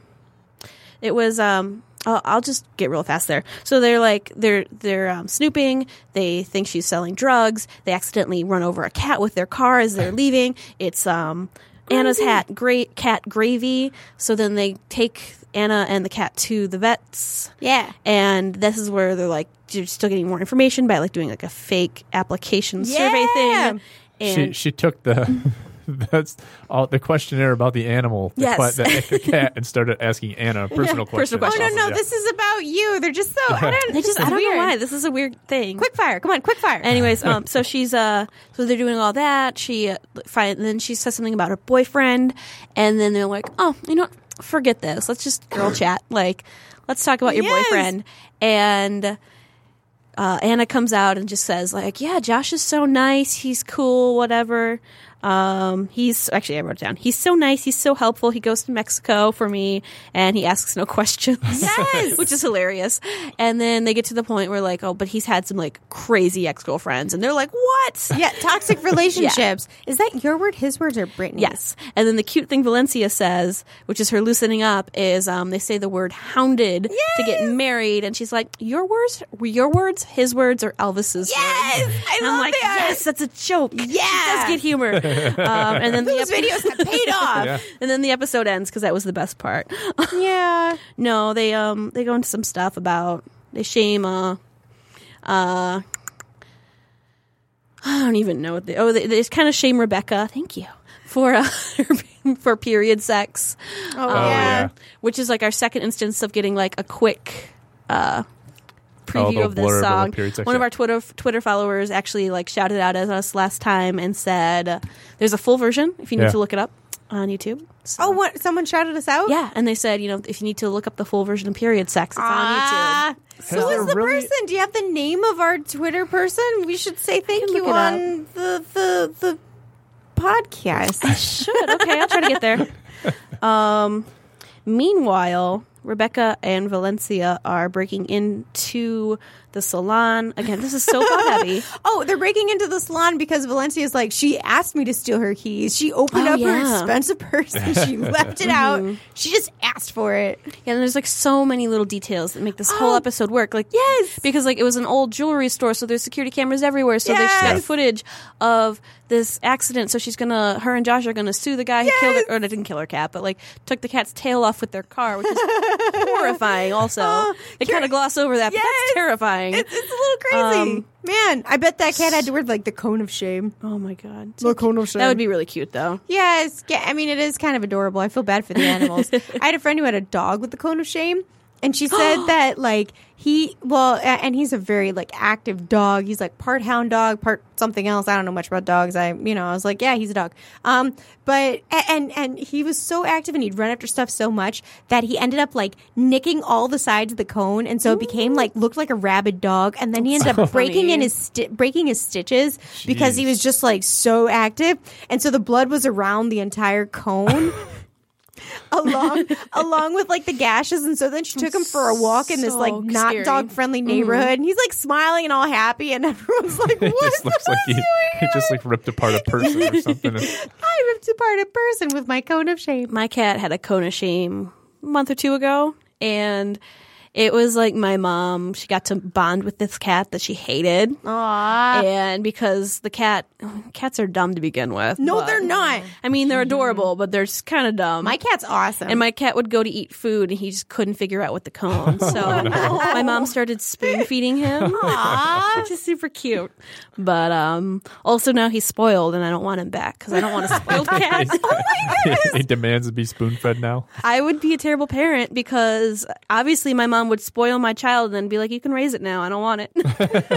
it was um. I'll, I'll just get real fast there. So they're like they're they're um, snooping. They think she's selling drugs. They accidentally run over a cat with their car as they're leaving. It's um Anna's hat, great cat Gravy. So then they take Anna and the cat to the vets. Yeah. And this is where they're like, you're still getting more information by like doing like a fake application survey Yeah. thing. She And she took the that's all the questionnaire about the animal, the, Yes. que- the, the cat, and started asking Anna personal questions. personal questions. Oh no, no, Yeah. this is about you. They're just so. I don't. they just, this I is don't weird. know why. This is a weird thing. Quick fire. Come on, quick fire. Anyways, um, so she's uh, so they're doing all that. She uh, find then she says something about her boyfriend, and then they're like, oh, you know, what? Forget this. Let's just girl chat. Like, let's talk about your Yes. boyfriend. And uh, Anna comes out and just says like, yeah, Josh is so nice. He's cool. Whatever. Um, he's actually I wrote it down. He's so nice. He's so helpful. He goes to Mexico for me, and he asks no questions. Yes. Which is hilarious. And then they get to the point where like, oh, but he's had some like crazy ex girlfriends, and they're like, what? Yeah, toxic relationships. Is that your word, his words, or Brittany's? Yes. And then the cute thing Valencia says, which is her loosening up, is um, they say the word hounded to get married. And she's like, your words, were your words, his words, or Elvis's Yes, words? I And I'm love like, that. yes, that's a joke. Yeah. She does get humor. um, and then the Those ep- videos have paid off. Yeah. and then the episode ends because that was the best part. Yeah. No, they um they go into some stuff about they shame uh uh I don't even know what they oh they, they just kind of shame Rebecca. Thank you for uh, for period sex, Oh, Oh yeah. yeah. which is like our second instance of getting like a quick uh preview the of this blurb of the song. period section. One of our Twitter Twitter followers actually like shouted out at us last time and said, uh, "There's a full version if you need Yeah. to look it up on YouTube." So, Oh, what? Someone shouted us out? yeah, and they said, you know, if you need to look up the full version of period sex, it's Ah, on YouTube. who there is the really- person? Do you have the name of our Twitter person? We should say thank can you look it up. on the the the podcast. Should okay, I'll try to get there. Um, meanwhile, Rebecca and Valencia are breaking into the salon again. This is so top heavy. Oh, they're breaking into the salon because Valencia's like, she asked me to steal her keys. She opened Oh, up her yeah. expensive purse and she left it out. She just asked for it. Yeah, and there's like so many little details that make this whole Oh, episode work. Like, yes. because like it was an old jewelry store, so there's security cameras everywhere. So they just got Yes. footage of this accident. So she's gonna, her and Josh are gonna sue the guy who killed her, or didn't kill her cat, but like took the cat's tail off with their car, which is horrifying. Also, Oh, they kind of gloss over that, but Yes. that's terrifying. It's, it's a little crazy. Um, Man, I bet that cat had to wear like the cone of shame. oh my god, The cone of shame. that would be really cute though. Yes. Yeah, I mean, it is kind of adorable. I feel bad for the animals. I had a friend who had a dog with the cone of shame. And she said that, like, he, well, a- and he's a very, like, active dog. He's, like, part hound dog, part something else. I don't know much about dogs. I, you know, I was like, yeah, he's a dog. Um, but, a- and, and he was so active and he'd run after stuff so much that he ended up, like, nicking all the sides of the cone. And so it became, like, looked like a rabid dog. And then he ended up breaking funny. in his, sti- breaking his stitches because he was just, like, so active. And so the blood was around the entire cone. along along with like the gashes, and so then she took him for a walk in this So like not scary. dog friendly neighborhood, and he's like smiling and all happy, and everyone's like, It "What just the looks fuck like is he, he he just like ripped apart a person or something. I ripped apart a person with my cone of shame." My cat had a cone of shame a month or two ago, and it was like my mom, she got to bond with this cat that she hated. Aww. And because the cat, cats are dumb to begin with. No, but- they're not. I mean, they're adorable, but they're kind of dumb. My cat's awesome. and my cat would go to eat food, and he just couldn't figure out what the cone. So my mom started spoon feeding him, which is super cute. But um, also now he's spoiled, and I don't want him back because I don't want a spoiled cat. He demands to be spoon fed now. I would be a terrible parent because obviously my mom would spoil my child and then be like, "You can raise it now. I don't want it." It,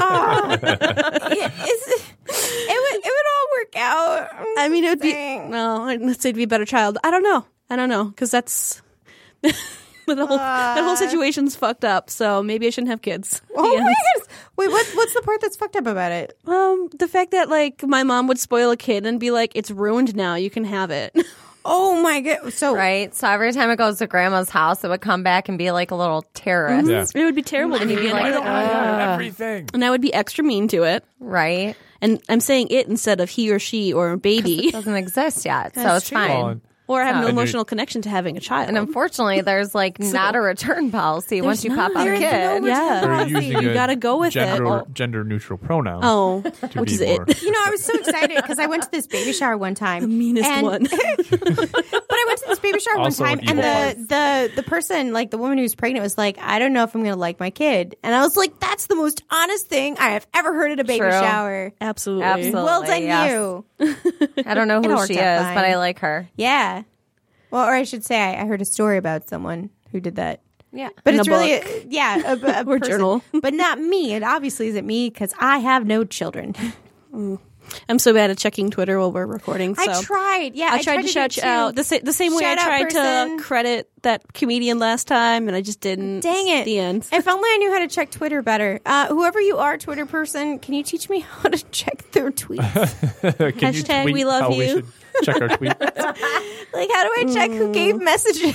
it's- it would it would all work out. I mean, it would be Dang. no. Let's say it'd be a better child. I don't know. I don't know because that's the whole that whole situation's fucked up. So maybe I shouldn't have kids. Oh The my end. goodness! Wait, what, what's the part that's fucked up about it? Um, the fact that like my mom would spoil a kid and be like, "It's ruined now. You can have it." Oh my god! So Right? So every time it goes to grandma's house, it would come back and be like a little terrorist. Yeah. It would be terrible to me. You'd be like, Everything. And I would be extra mean to it. right? And I'm saying it instead of he or she or baby. It doesn't exist yet, so That's it's true. fine. Well, and- Or I have no And you- emotional connection to having a child. And unfortunately, there's like not a return policy once you pop out a There is kid. no yeah. They're Policy. using You a gotta go with it. gender, Oh. gender neutral pronoun. Oh, to which be is it? more. you know, I was so excited because I went to this baby shower one time. The meanest one. But I went to this baby shower one Also time, an and evil the, the the person, like the woman who was pregnant, was like, "I don't know if I'm going to like my kid," and I was like, "That's the most honest thing I have ever heard at a baby True. shower." Absolutely. Absolutely. Well done, yes. you. I don't know It who all she worked is, out fine. but I like her. Yeah. Well, or I should say, I, I heard a story about someone who did that. Yeah. But In it's a really, book. a, yeah, a, a Or person. journal. But not me. It obviously isn't me because I have no children. I'm so bad at checking Twitter while we're recording. So. I tried. Yeah, I tried, to do shout it you out too. the, sa- the same way I Shout out tried person. to credit that comedian last time, and I just didn't. Dang it. The end. If only I knew how to check Twitter better. Uh, whoever you are, Twitter person, can you teach me how to check their tweets? Can you Hashtag tweet we love how you. We should check our tweet. Like, how do I check who gave Mm. messages?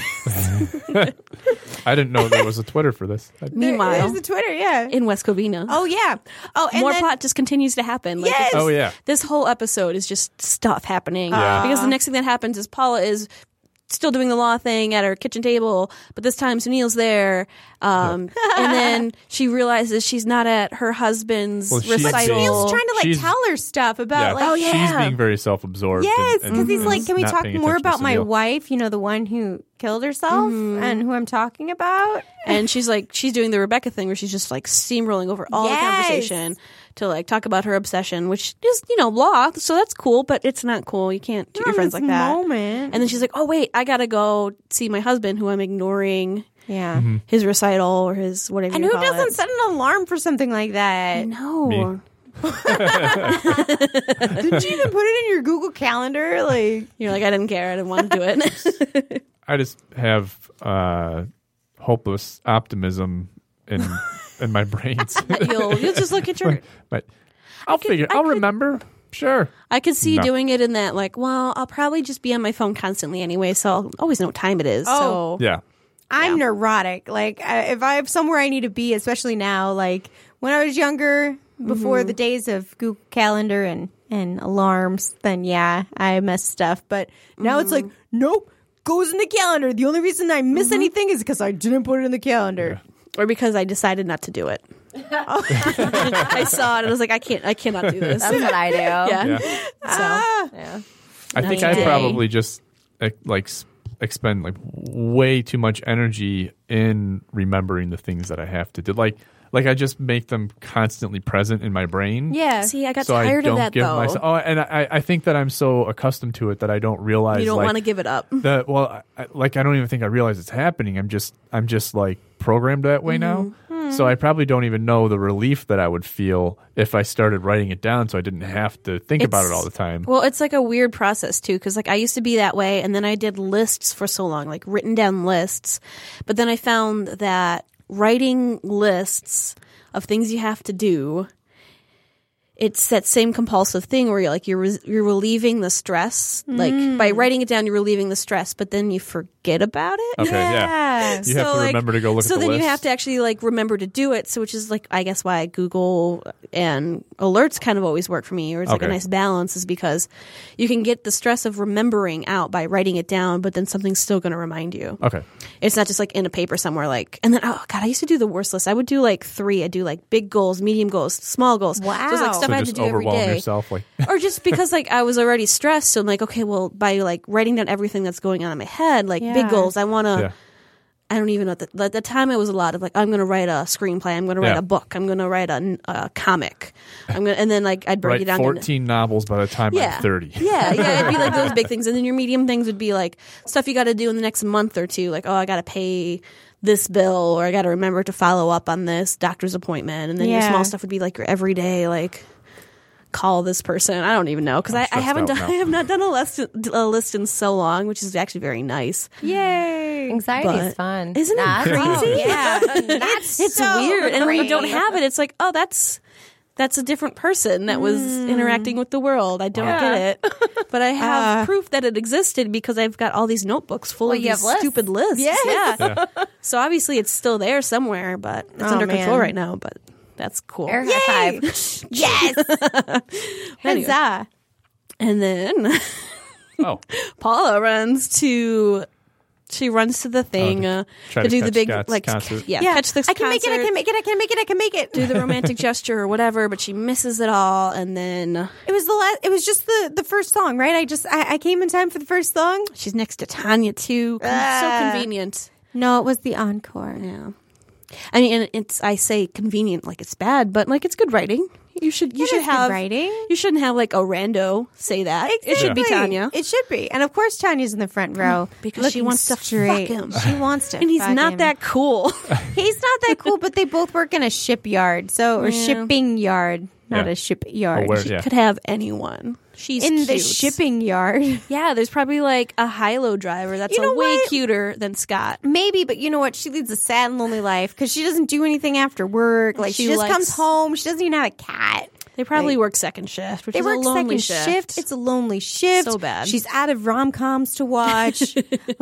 I didn't know there was a Twitter for this. I- Meanwhile, There's the Twitter, yeah. in West Covina, Oh, yeah. Oh, and more then, plot just continues to happen. Like, Yes! it's just- Oh, yeah. This whole episode is just stuff happening. Yeah. Because the next thing that happens is Paula is still doing the law thing at her kitchen table, but this time Sunil's there. Um, and then she realizes she's not at her husband's Well, she's recital. being- Neil's trying to, like, She's- tell her stuff about, yeah, like, Oh, she's yeah. being very self-absorbed. yes, and- because and he's like, can we not talk paying more attention to about my Sunil. wife, you know, the one who killed herself and who I'm talking about? And she's like, she's doing the Rebecca thing where she's just like steamrolling over all Yes. the conversation to like talk about her obsession, which is, you know, law. So that's cool, but it's not cool. You can't treat your Not friends this like that. moment. And then she's like, oh, wait, I got to go see my husband who I'm ignoring Yeah. Mm-hmm. his recital or his whatever. And you who call doesn't it. set an alarm for something like that? No. Me. Did you even put it in your Google Calendar? Like, You're like, I didn't care. I didn't want to do it. I just have uh, hopeless optimism in in my brains. you'll you'll just look at your. But I'll could- figure. I I'll could- remember. Sure. I could see No. doing it in that, like, well, I'll probably just be on my phone constantly anyway, so I'll always know what time it is. Oh. So Yeah. I'm neurotic. Like, I, if I have somewhere I need to be, especially now, like when I was younger, before the days of Google Calendar and, and alarms, then yeah, I mess stuff. But now it's like, nope, goes in the calendar. The only reason I miss anything is because I didn't put it in the calendar. or because I decided not to do it. I saw it and I was like, I can't, I cannot do this. That's what I do. yeah. Yeah. So Yeah. I think Nice I day. probably just eh, like s- expend like way too much energy in remembering the things that I have to do. Like, like I just make them constantly present in my brain. Yeah. see, I got So I tired don't of that give though. myself. Oh, and I, I think that I'm so accustomed to it that I don't realize. you don't like, want to give it up. the well, I, I- like I don't even think I realize it's happening. I'm just I'm just like programmed that way now. So I probably don't even know the relief that I would feel if I started writing it down, so I didn't have to think about it It's- all the time. Well, it's like a weird process too, because like I used to be that way, and then I did lists for so long, like written down lists. But then I found that writing lists of things you have to do, it's that same compulsive thing where you're like you're re- you're relieving the stress, like by writing it down, you're relieving the stress, but then you forget about it. Okay, yeah. Yeah. You have to like- remember to go look so at the then list. you have to actually like remember to do it. So which is like I guess why Google and alerts kind of always work for me, or it's like a Okay. nice balance, is because you can get the stress of remembering out by writing it down, but then something's still going to remind you. Okay. It's not just like in a paper somewhere. Like and then oh god, I used to do the worst list. I would do like three. I'd do like big goals, medium goals, small goals. So it's like Wow. stuff So I had to just do every overwhelm day. yourself, like Or just because like I was already stressed, so I'm like, okay, well, by like writing down everything that's going on in my head, like Yeah. big goals, I want to. yeah. I don't even know. At the, at the time, it was a lot of like, I'm going to write a screenplay. I'm going to write Yeah. a book. I'm going to write a, a comic. I'm going, to and then like I'd break Write it down. into- fourteen novels by the time yeah, I'm thirty. yeah, yeah. It'd be like those big things, and then your medium things would be like stuff you got to do in the next month or two. Like, oh, I got to pay this bill, or I got to remember to follow up on this doctor's appointment. And then your Yeah. small stuff would be like your everyday, like call this person. I don't even know because I, I stressed haven't out done. now. I have not done a list a list in so long, which is actually very nice. Yay. Anxiety is But- fun. Isn't it Not- crazy? Oh, Yeah. It's it's weird, and when you don't have it, it's like, oh, that's that's a different person that was interacting with the world. I don't get it, but I have Uh. proof that it existed because I've got all these notebooks full Well, of you these have lists. stupid lists. Yes. Yeah. So obviously, it's still there somewhere, but it's Oh, under man. control right now. But that's cool. Air high five. Yes. Anyway. Huzzah. And then Oh, Paula runs to. She runs to the thing to uh, try to to do the catch big Scott's like concert. yeah, Yeah. catch this I can make it. I concert. can make it. I can make it. I can make it. do the romantic gesture or whatever, but she misses it all, and then It was the last. It was just the the first song, right? I just I, I came in time for the first song. she's next to Tanya too. Con- Ah. so convenient. No, it was the encore. Yeah, I mean, and it's I say convenient like it's bad, but like it's good writing. You should you It should is good have writing. You shouldn't have like a rando say that. It should be Exactly. Tanya It should be, and of course Tanya's in the front row because she looking wants to fuck straight. him. She wants to, and he's fuck not him. that cool. He's not that cool, but they both work in a shipyard, so or Yeah. shipping yard, not Yeah. a shipyard. Oh, where- She yeah. could have anyone. She's in the cute. shipping yard. Yeah, there's probably like a high-low driver that's You know a way what? cuter than Scott. Maybe, but you know what? She leads a sad and lonely life because she doesn't do anything after work. Like she, She just likes- comes home. She doesn't even have a cat. They probably Like- work second shift, which They is work a lonely second shift. shift. It's a lonely shift. So bad. She's out of rom coms to watch.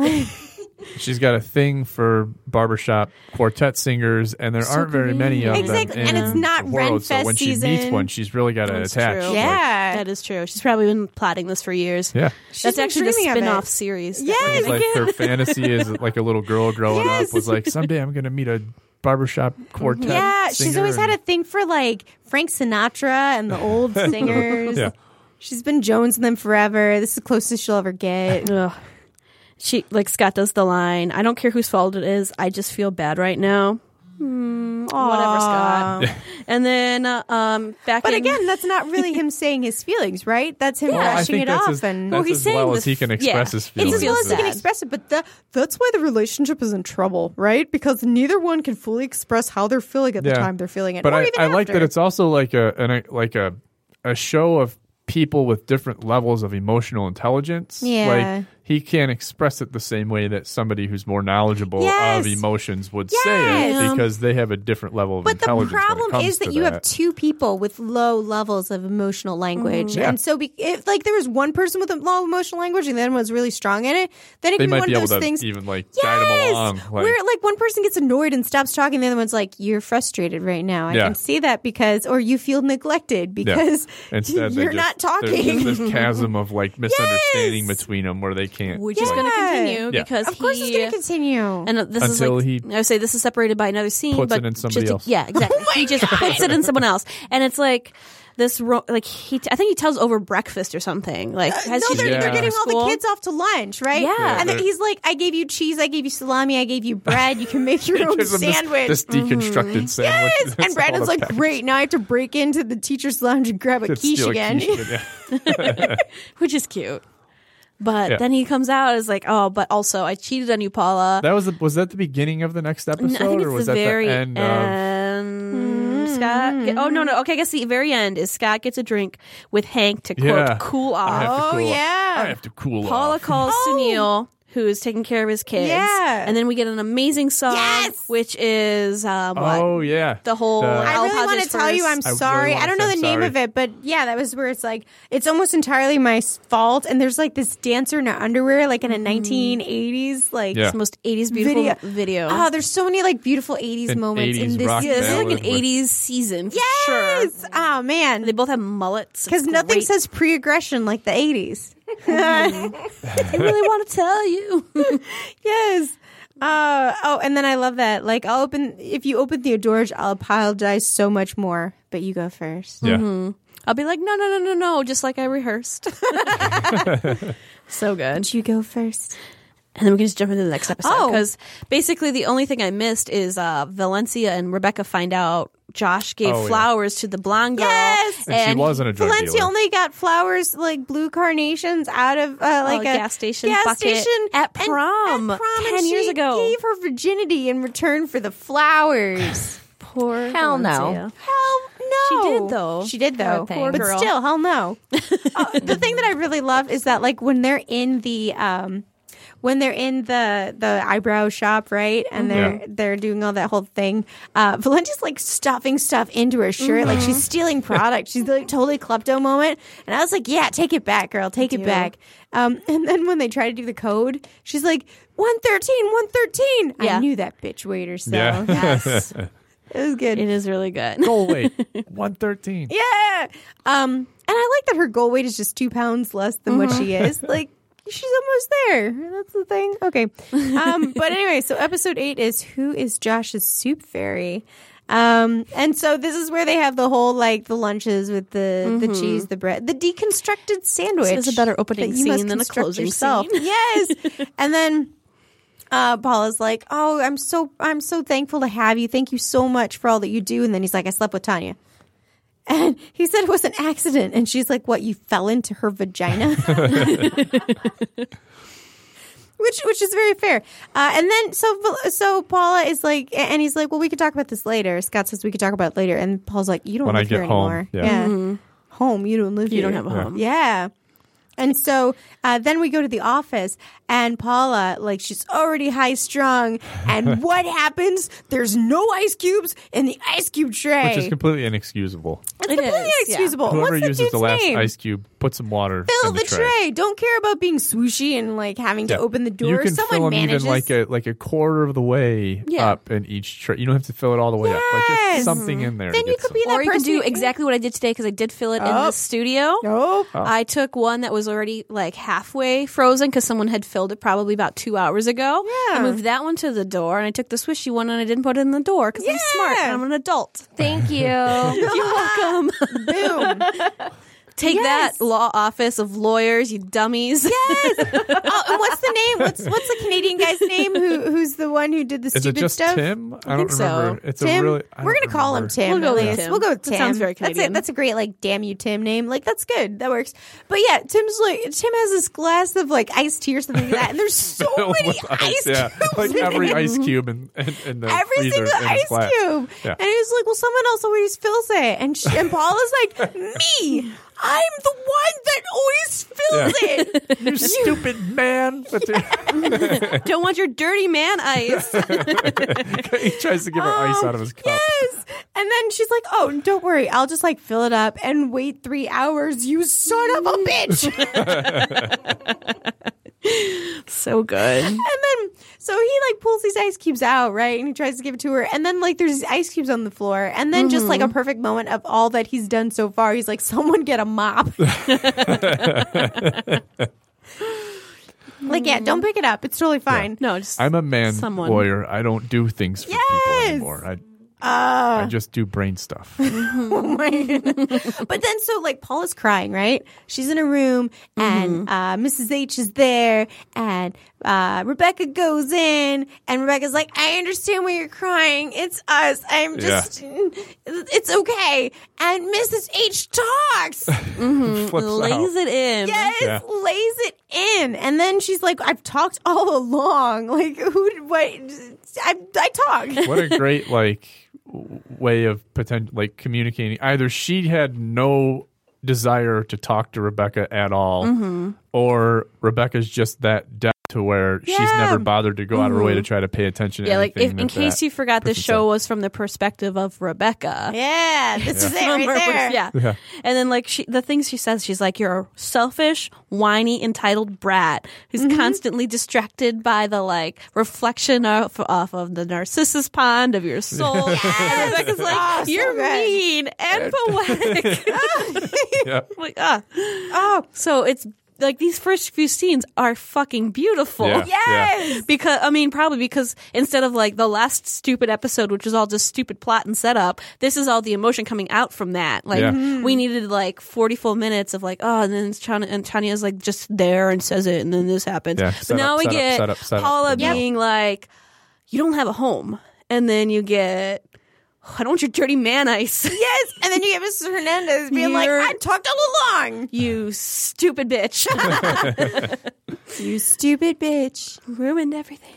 she's got a thing for barbershop quartet singers, and there aren't very many of Exactly, them. and in it's not the world, so Renfest when she meets season. one, she's really got to That's attach. true. like- Yeah. That is true. She's probably been plotting this for years. yeah. That's been actually the dreaming of it. spin-off series. that Yes. we're It's gonna like her fantasy is like a little girl growing Yes. up was like, someday I'm going to meet a barbershop quartet. Yeah, she's singer always had a and- thing for like Frank Sinatra and the old singers. Yeah. She's been jonesing them forever. This is the closest she'll ever get. Ugh. She like Scott does the line. I don't care whose fault it is. I just feel bad right now. Hmm, whatever, Scott. And then, uh, um, back But in, again, that's not really him saying his feelings, right? That's him Well, I brushing think it that's off. as, and that's Well, he's as saying well this- as he can yeah. express his It's feelings. It's as well as he can Sad. express it, but that, that's why the relationship is in trouble, right? Because neither one can fully express how they're feeling at the Yeah. time they're feeling it. But or I, even I like after. that it's also like a an, a like a a show of people with different levels of emotional intelligence. Yeah. Like he can't express it the same way that somebody who's more knowledgeable Yes. of emotions would Yes. say it Yeah. because they have a different level of But the intelligence. when it problem comes is that to you that. have two people with low levels of emotional language, Yeah. and so be, if like there was one person with a low emotional language and then was really strong in it, then it they could be might one be of able those to things. even like Yes, guide them along. Like, where like one person gets annoyed and stops talking, the other one's like, "You're frustrated right now. I Yeah. can see that because, or you feel neglected because Instead, they you're just- not there's- talking." There's this chasm of like misunderstanding Yes. between them where they can't. which is like, going to Yeah. continue Yeah. because Of course, he, it's going to continue. and uh, this Until is he like I would say this is separated by another scene, puts but it in somebody just, else. Yeah, exactly. he just puts it in someone else, and it's like this. Ro- like he, I think he tells over breakfast or something. Like has no, she they're, Yeah. they're getting all school? the kids off to lunch, right? Yeah. Yeah, and then they're- he's like, "I gave you cheese, I gave you salami, I gave you bread. You can make your own gives them this- sandwich." This, deconstructed sandwich. Yes, That's and all Brandon's the like, package. "Great, now I have to break into the teacher's lounge and grab a Let's quiche steal a again." quiche, yeah. which is cute. But Yeah. then he comes out as like, oh, but also I cheated on you, Paula. That was the, was that the beginning of the next episode, I think it's or was the that very the end, of? end. Scott. get- oh no, no. Okay, I guess the very end is Scott gets a drink with Hank to quote Yeah. cool I have off. to Oh, cool yeah. I have to cool Paula off. calls Sunil, who is taking care of his kids. Yeah. And then we get an amazing song, Yes. which is um, what? Oh yeah, The whole- The- I I'll really pause want this to tell you I'm first. I really sorry. wanna I don't know say the name sorry. of it, but yeah, that was where it's like it's almost entirely my fault. And there's like this dancer in her underwear, like in a nineteen eighties like Yeah. It's the most eighties beautiful video. video. Oh, there's so many like beautiful eighties An moments eighties in this. rock yeah, this is like ballad an with- eighties season for Yes. sure. Oh man. They both have mullets. Because It's nothing great. says pre-aggression like the eighties. I really want to tell you. Yes. Uh, oh, and then I love that. Like, I'll open if you open the Adorge, I'll apologize so much more. But you go first. yeah. I'll be like, no, no, no, no, no, just like I rehearsed. So good. But you go first. And then we can just jump into the next episode. Oh. Because basically the only thing I missed is uh, Valencia and Rebecca find out Josh gave Oh, yeah. flowers to the blonde girl. Yes! And, she wasn't a drug Valencia dealer. only got flowers like blue carnations out of uh, like a a gas station gas bucket station at and- prom at prom, ten and years she ago. Gave her virginity in return for the flowers. Poor Hell no. Valencia. Hell no. She did, though. She did though. Poor thing. Poor But girl. still, hell no. uh, the thing that I really love is that like when they're in the um when they're in the the eyebrow shop, right? And they're Yeah. they're doing all that whole thing. Uh Valencia's like stuffing stuff into her shirt, like she's stealing product. She's like totally klepto moment. And I was like, yeah, take it back, girl. Take it do. back. Um and then when they try to do the code, she's like, one thirteen, one thirteen. I Yeah. knew that bitch waiter, so Yeah. Yes. it was good. It is really good. Goal weight one thirteen. Yeah. Um, and I like that her goal weight is just two pounds less than what she is. Like, she's almost there. That's the thing. Okay. Um, but anyway, so episode eight is Who is Josh's Soup Fairy? Um, and so this is where they have the whole, like, the lunches with the, the cheese, the bread, the deconstructed sandwich. This is a better opening that you must scene than a construct closing yourself. scene. Yes. And then uh, Paula's like, "Oh, I'm so I'm so thankful to have you. Thank you so much for all that you do." And then he's like, "I slept with Tanya." And he said it was an accident. And she's like, "What, you fell into her vagina?" Which which is very fair. Uh, and then so so Paula is like, and he's like, "Well, we could talk about this later." Scott says we could talk about it later. And Paul's like, "You don't When I live here get home, anymore." yeah. Home, you don't live You here. don't have a home. Yeah. And so uh, then we go to the office, and Paula, like, she's already high strung. And what happens? There's no ice cubes in the ice cube tray. Which is completely inexcusable. it's It completely is, yeah. inexcusable. Whoever What's the uses dude's the last name? ice cube, put some water Fill in the, the, tray. Don't care about being swooshy and like having to Yeah. open the door. You can Someone fill them manages. even like a like a quarter of the way Yeah. up in each tray. You don't have to fill it all the way up. Like Yes. just something in there. Then to you get could some- be that Or you can person do who- exactly what I did today because I did fill it in Oh. the studio. Nope. I took one that was already like halfway frozen because someone had filled it probably about two hours ago. Yeah. I moved that one to the door, and I took the swishy one and I didn't put it in the door because I'm smart Yeah. and I'm an adult. Thank you. You're welcome. Boom. Take Yes. that, law office of lawyers, you dummies. Yes. Oh, and what's the name? What's what's the Canadian guy's name? Who who's the one who did the Is it stupid just stuff? Tim? I, don't think so. remember. It's Tim. a really. I We're don't gonna call him remember. Tim. We'll go at with least. Tim. We'll go with That Tim. sounds very That's a, Canadian. that's a great like damn you Tim name. Like that's good. That works. But yeah, Tim's like Tim has this glass of like iced tea or something like that, and there's so Filled many with ice yeah. cubes. Like in every it. ice cube in, in, in the Every freezer single in his ice flat. cube. Yeah. And he was like, well, someone else always fills it. And she, and Paula's like, me. I'm the one that always fills Yeah. it. You stupid man. But Don't want your dirty man ice. he tries to give her ice out of his cup. Yes. And then she's like, oh, don't worry. I'll just like fill it up and wait three hours, you son of a bitch. So good. And then, so he like pulls these ice cubes out, right? And he tries to give it to her. And then, like, there's these ice cubes on the floor. And then, just like a perfect moment of all that he's done so far, he's like, someone get a mop. Like, yeah, don't pick it up. It's totally fine. No, just I'm a man someone. lawyer. I don't do things for Yes! people anymore. I, I just do brain stuff. Oh my goodness. But then, so like Paula's crying, right? She's in a room, and uh, Missus H is there, and uh, Rebecca goes in, and Rebecca's like, "I understand why you're crying. It's us. I'm just, it's okay." And Missus H talks. Flips lays out. it in. Yes, Yeah. lays it in, and then she's like, "I've talked all along. Like, who? What? I, I talk." What a great like w- way of potential like communicating. Either she had no desire to talk to Rebecca at all, Mm-hmm. or Rebecca's just that deaf to where she's Yeah. never bothered to go out of her way to try to pay attention to Yeah, like if, anything in that case that you forgot, this person show said. was from the perspective of Rebecca. Yeah, this is it From right her pers- there. Yeah. Yeah. And then like she the things she says, she's like, you're a selfish, whiny, entitled brat who's Mm-hmm. constantly distracted by the like reflection of off of the Narcissus pond of your soul. And Rebecca's like, Oh, so you're good. mean and poetic. Yeah. like, ah. Oh, So it's like these first few scenes are fucking beautiful. Yeah. yes. Because I mean, probably because instead of like the last stupid episode, which was all just stupid plot and setup, this is all the emotion coming out from that. Like Yeah. we needed like forty full minutes of like, oh, and then Chania, and Tanya's like just there and says it, and then this happens. Yeah, But set now up, we set up, get set up, set up. Paula Yep. being like, you don't have a home, and then you get, I don't want your dirty man ice. Yes, and then you get Missus Hernandez being like, You're- "I talked all along." You stupid bitch. You stupid bitch. Ruined everything.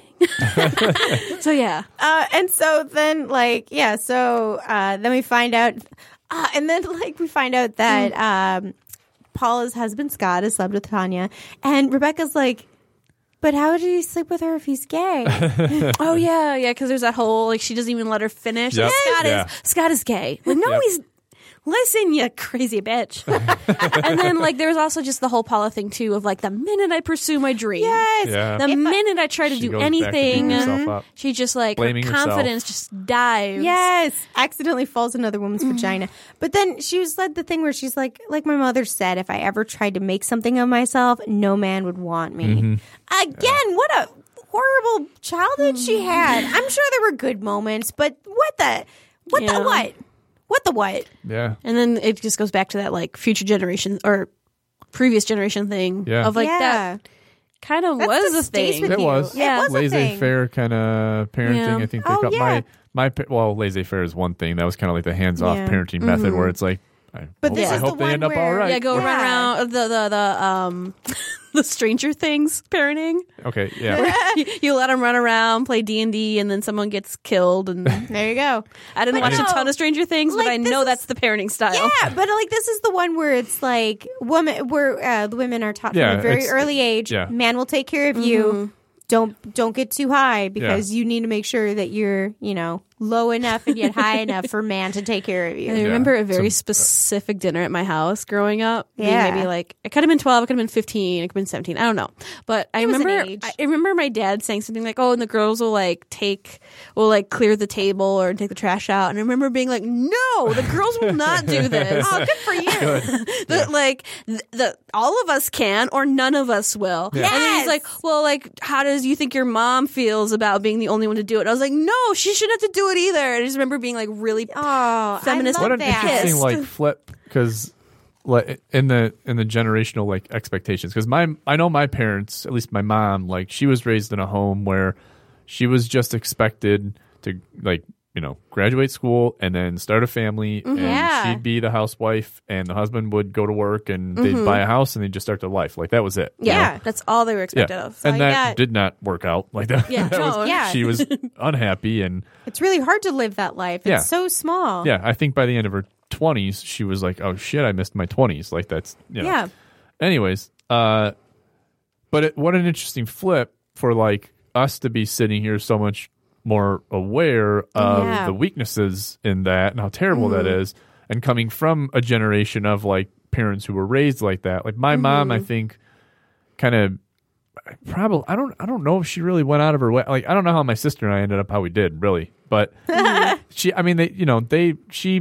So yeah. Uh, and so then, like, yeah, so uh, then we find out, uh, and then like we find out that um, Paula's husband Scott has slept with Tanya, and Rebecca's like, "But how did he sleep with her if he's gay?" Oh yeah, yeah. Because there's that whole like she doesn't even let her finish. Yep. Like, Scott Yeah. is Scott is gay. Like no, Yep. he's. Listen, you crazy bitch. And then like there was also just the whole Paula thing too of like the minute I pursue my dream, Yes. Yeah. the minute I try to She do goes back to beating anything, herself up. she just like Blaming her herself. confidence just dives. Yes, accidentally falls in another woman's vagina. But then she was like the thing where she's like, like my mother said, if I ever tried to make something of myself, no man would want me. Mm-hmm. Again, what a horrible childhood she had. I'm sure there were good moments, but what the, what Yeah. the what, what the what? Yeah. And then it just goes back to that like future generation or previous generation thing Yeah. of like Yeah. that kind of That was a just stays thing. with It you. was. Yeah. It was a thing. Laissez-faire kind of parenting. Yeah. I think they Oh, call yeah. my my pa- well, laissez-faire is one thing. That was kind of like the hands-off Yeah. parenting method where it's like, I But hope, this I is hope the they one end up all where- right. Yeah, go Yeah. around the the the um the Stranger Things parenting. Okay, yeah. you, you let them run around, play D and D, and then someone gets killed. And There you go. I didn't But watch no, a ton of Stranger Things, like, but I this know is- that's the parenting style. Yeah, but like this is the one where it's like woman, where uh, the women are taught Yeah, from a very it's- early age. yeah. Man will take care of you. Don't don't get too high because you need to make sure that you're you know low enough and yet high enough for man to take care of I you. remember a very Some- specific dinner at my house growing up. being Yeah. Maybe like, it could have been twelve, it could have been fifteen, it could have been seventeen. I don't know. But I It was an remember, age. I remember my dad saying something like, oh, and the girls will like take, will like clear the table or take the trash out. And I remember being like, no, the girls will not do this. Oh, good for you. The, like the, the all of us can or none of us will. And then Yes. he's like, well, like how does you think your mom feels about being the only one to do it? And I was like, no, she shouldn't have to do it either. And I just remember being like really Oh, Feminist- I What love an that. interesting Pissed. like flip because like in the in the generational like expectations, because my I know my parents, at least my mom, like she was raised in a home where she was just expected to like you know graduate school and then start a family, and Yeah. she'd be the housewife, and the husband would go to work, and they'd buy a house, and they'd just start their life. Like that was it. you know? Yeah. That's all they were expected Yeah, of. and I that got- did not work out like that. Yeah, That was- no. Yeah. she was unhappy, and It's really hard to live that life. It's Yeah. so small. yeah, I think by the end of her twenties, she was like, "Oh shit, I missed my twenties." Like that's you know. Yeah. Anyways, uh, but it, what an interesting flip for like us to be sitting here so much more aware of Yeah. the weaknesses in that and how terrible that is, and coming from a generation of like parents who were raised like that. Like my mom, I think, kind of probably I don't I don't know if she really went out of her way. Like I don't know how my sister and I ended up how we did really, but she I mean they you know they she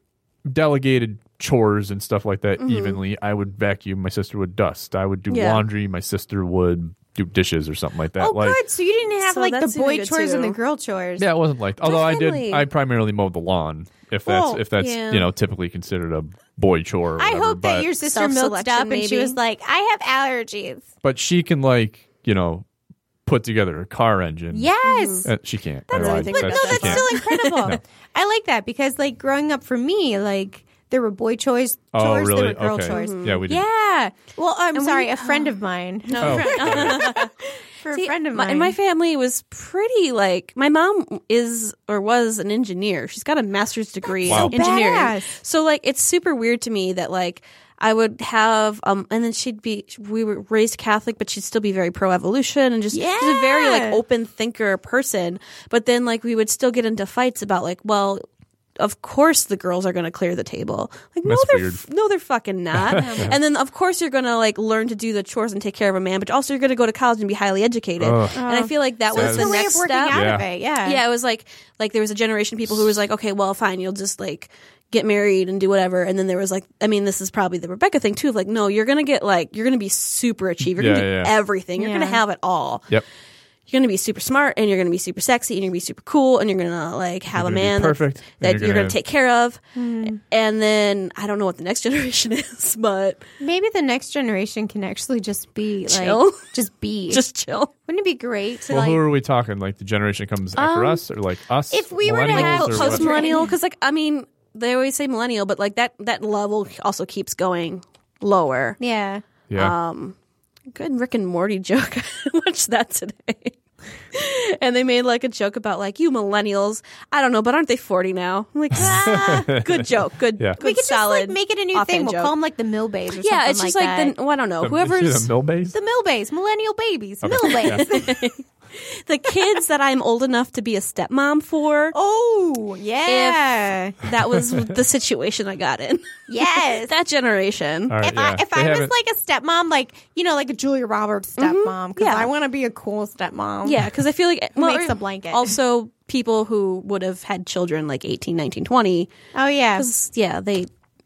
delegated chores and stuff like that evenly. I would vacuum, my sister would dust. I would do Yeah. laundry, my sister would do dishes or something like that. Oh, like good. So you didn't have So like that's the boy even good, chores and the too. girl chores. yeah, it wasn't like although I family. did I primarily mowed the lawn. If that's Well, if that's yeah. you know typically considered a boy chore. Or I whatever, hope that but, your sister milked Self-selection, up and she maybe. was like, I have allergies. but she can like you know put together a car engine. Yes. Uh, she can't. That's I lied. everything But about no, she that's can't. still incredible. I like that because, like, growing up for me, like, there were boy chores, Oh, chores really? there were girl Okay. chores. Yeah, we did. Yeah. Well, I'm And sorry, we- a friend of mine. Oh, For See, a friend of my, mine. and my family was pretty like my mom is or was an engineer. She's got a master's degree Wow. in engineering. badass. So like it's super weird to me that like I would have um and then she'd be we were raised Catholic, but she'd still be very pro evolution and just she's a very like Yeah. open thinker person. But then like we would still get into fights about like, well, of course the girls are going to clear the table. Like no, That's they're weird. f- no, they're fucking not. And then of course you're going to like learn to do the chores and take care of a man, but also you're going to go to college and be highly educated. Ugh. And I feel like that so was it's the a way next of working step. out Yeah. of it. Yeah. Yeah, it was like like there was a generation of people who was like, okay, well, fine, you'll just like get married and do whatever. And then there was like, I mean, this is probably the Rebecca thing too. Of like, no, you're gonna get like, you're gonna be super achieved. You're gonna Yeah, do yeah. everything. You're Yeah. gonna have it all. Yep. You're gonna be super smart and you're gonna be super sexy and you're gonna be super cool and you're gonna like have You're a gonna be man perfect, that, and that you're you're, gonna gonna have- take care of. Hmm. And then I don't know what the next generation is, but Maybe the next generation can actually just be like, Chill. just be. just chill. Wouldn't it be great to Well, like? who are we talking? Like the generation comes after Um, us, or like us? if we were to millennials, have or what? Post millennial, because like I mean, they always say millennial, but like that that level also keeps going lower. yeah. Yeah. Um, good Rick and Morty joke. I watched that today. And they made like a joke about like you millennials. I don't know, but aren't they forty now? I'm like, ah, good joke, good, Yeah. good We could solid. just like make it a new offhand thing. We'll joke. call them like the Millbays or something Yeah, it's just like, like, that. the, well, I don't know. The- Whoever's the Millbays. The Millbays, millennial babies, Okay. Millbays. the kids that I'm old enough to be a stepmom for. Oh, yeah. That was the situation I got in. Yes. That generation. All right, if yeah. I if They I was haven't- like a stepmom, like you know, like a Julia Roberts stepmom, because Yeah. I want to be a cool stepmom. Yeah, because I feel like well, makes a blanket. Also, people who would have had children like eighteen, nineteen, twenty. Oh yeah. Because yeah, they.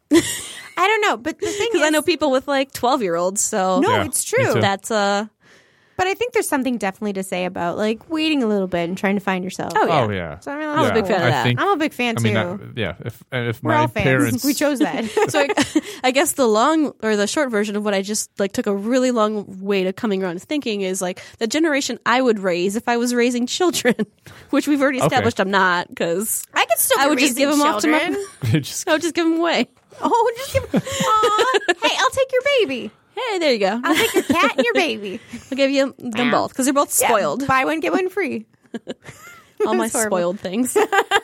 I don't know, but the thing Because is, I know people with like twelve year olds. So no, Yeah, it's me true. too. that's uh But I think there's something definitely to say about like waiting a little bit and trying to find yourself. Oh, yeah. Oh yeah. So I mean, I'm a Yeah, big fan of I that. think- I'm a big fan I too. mean, uh, yeah. If and if We're my all fans. parents, We chose that. so I, I guess the long or the short version of what I just like took a really long way to coming around to thinking is like the generation I would raise if I was raising children, which we've already Okay. established I'm not because I could still. I be would just give raising them off to my- children. just I would just give them away. Oh, just give. Aw. Hey, I'll take your baby. Hey, there you go. I'll take your cat and your baby. I'll give you them both because they're both Yeah, spoiled. buy one get one free. All my That's horrible. spoiled things.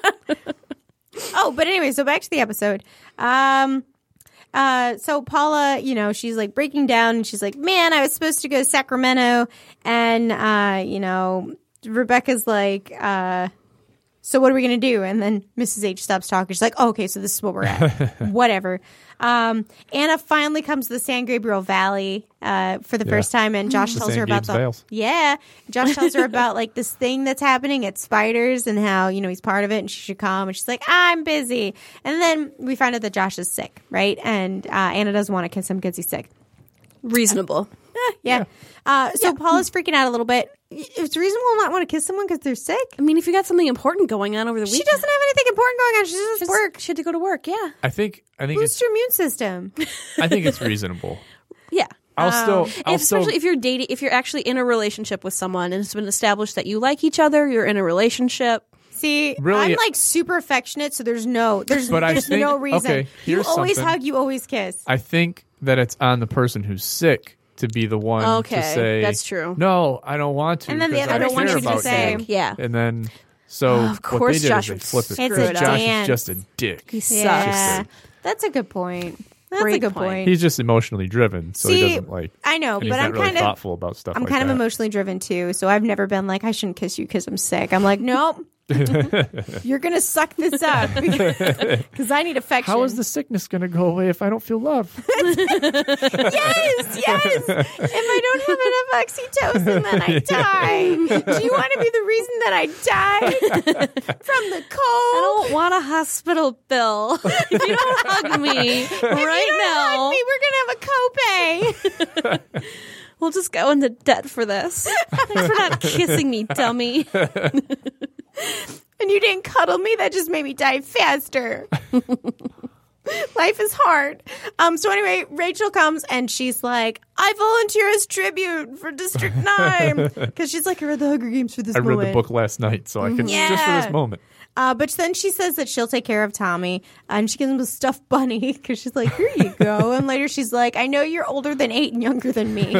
Oh, but anyway, so back to the episode. Um, uh, so Paula, you know, she's like breaking down and she's like, man, I was supposed to go to Sacramento. And, uh, you know, Rebecca's like, uh, so what are we going to do? And then Missus H stops talking. She's like, oh, okay, so this is what we're at. Whatever. Um, Anna finally comes to the San Gabriel Valley uh, for the Yeah. first time, and Josh The tells San her about Gabe's the Vales. yeah. Josh tells her about like this thing that's happening at Spiders and how you know he's part of it, and she should come. And she's like, I'm busy. And then we find out that Josh is sick, right? And uh, Anna doesn't want to kiss him because he's sick. Reasonable. yeah. Uh, so Paula's freaking out a little bit. It's reasonable not want to kiss someone because they're sick. I mean, if you got something important going on over the She weekend. doesn't have anything important going on. She just She's- work. She had to go to work, yeah. I think I think Boost it's your immune system. I think it's reasonable. Yeah. I'll still I'll If, still especially if you're dating, if you're actually in a relationship with someone and it's been established that you like each other, you're in a relationship. See, Really- I'm like super affectionate, so there's no, there's, But I there's think- no reason. okay, you here's always something. hug, you always kiss. I think that it's on the person who's sick to be the one Okay, to say that's true. No, I don't want to. And then the 'cause other I person care needs to about say, you. Yeah. And then so Of what course they did Josh is they would flip it. screw It's because a Josh dance. is just a dick. He sucks. Yeah, that's a good point. That's Great a good point. point. He's just emotionally driven, so he See, doesn't like. I know, and he's but not I'm really kind of thoughtful about stuff. I'm like kind of that. emotionally driven too, so I've never been like, I shouldn't kiss you because I'm sick. I'm like, nope. You're going to suck this up because I need affection. How is the sickness going to go away if I don't feel love? Yes, yes. If I don't have enough oxytocin, then I die. Do you want to be the reason that I died from the cold? I don't want a hospital bill. If you don't hug me If right you don't now, hug me, we're going to have a copay. we'll just go into debt for this. Thanks for not kissing me, dummy. And you didn't cuddle me. That just made me die faster. Life is hard. Um. So anyway, Rachel comes and she's like, I volunteer as tribute for District nine. Because she's like, I read the Hunger Games for this I read moment. the book last night, so I can just for Yeah. this moment. Uh, but then she says that she'll take care of Tommy, and she gives him a stuffed bunny because she's like, "Here you go." And later she's like, "I know you're older than eight and younger than me."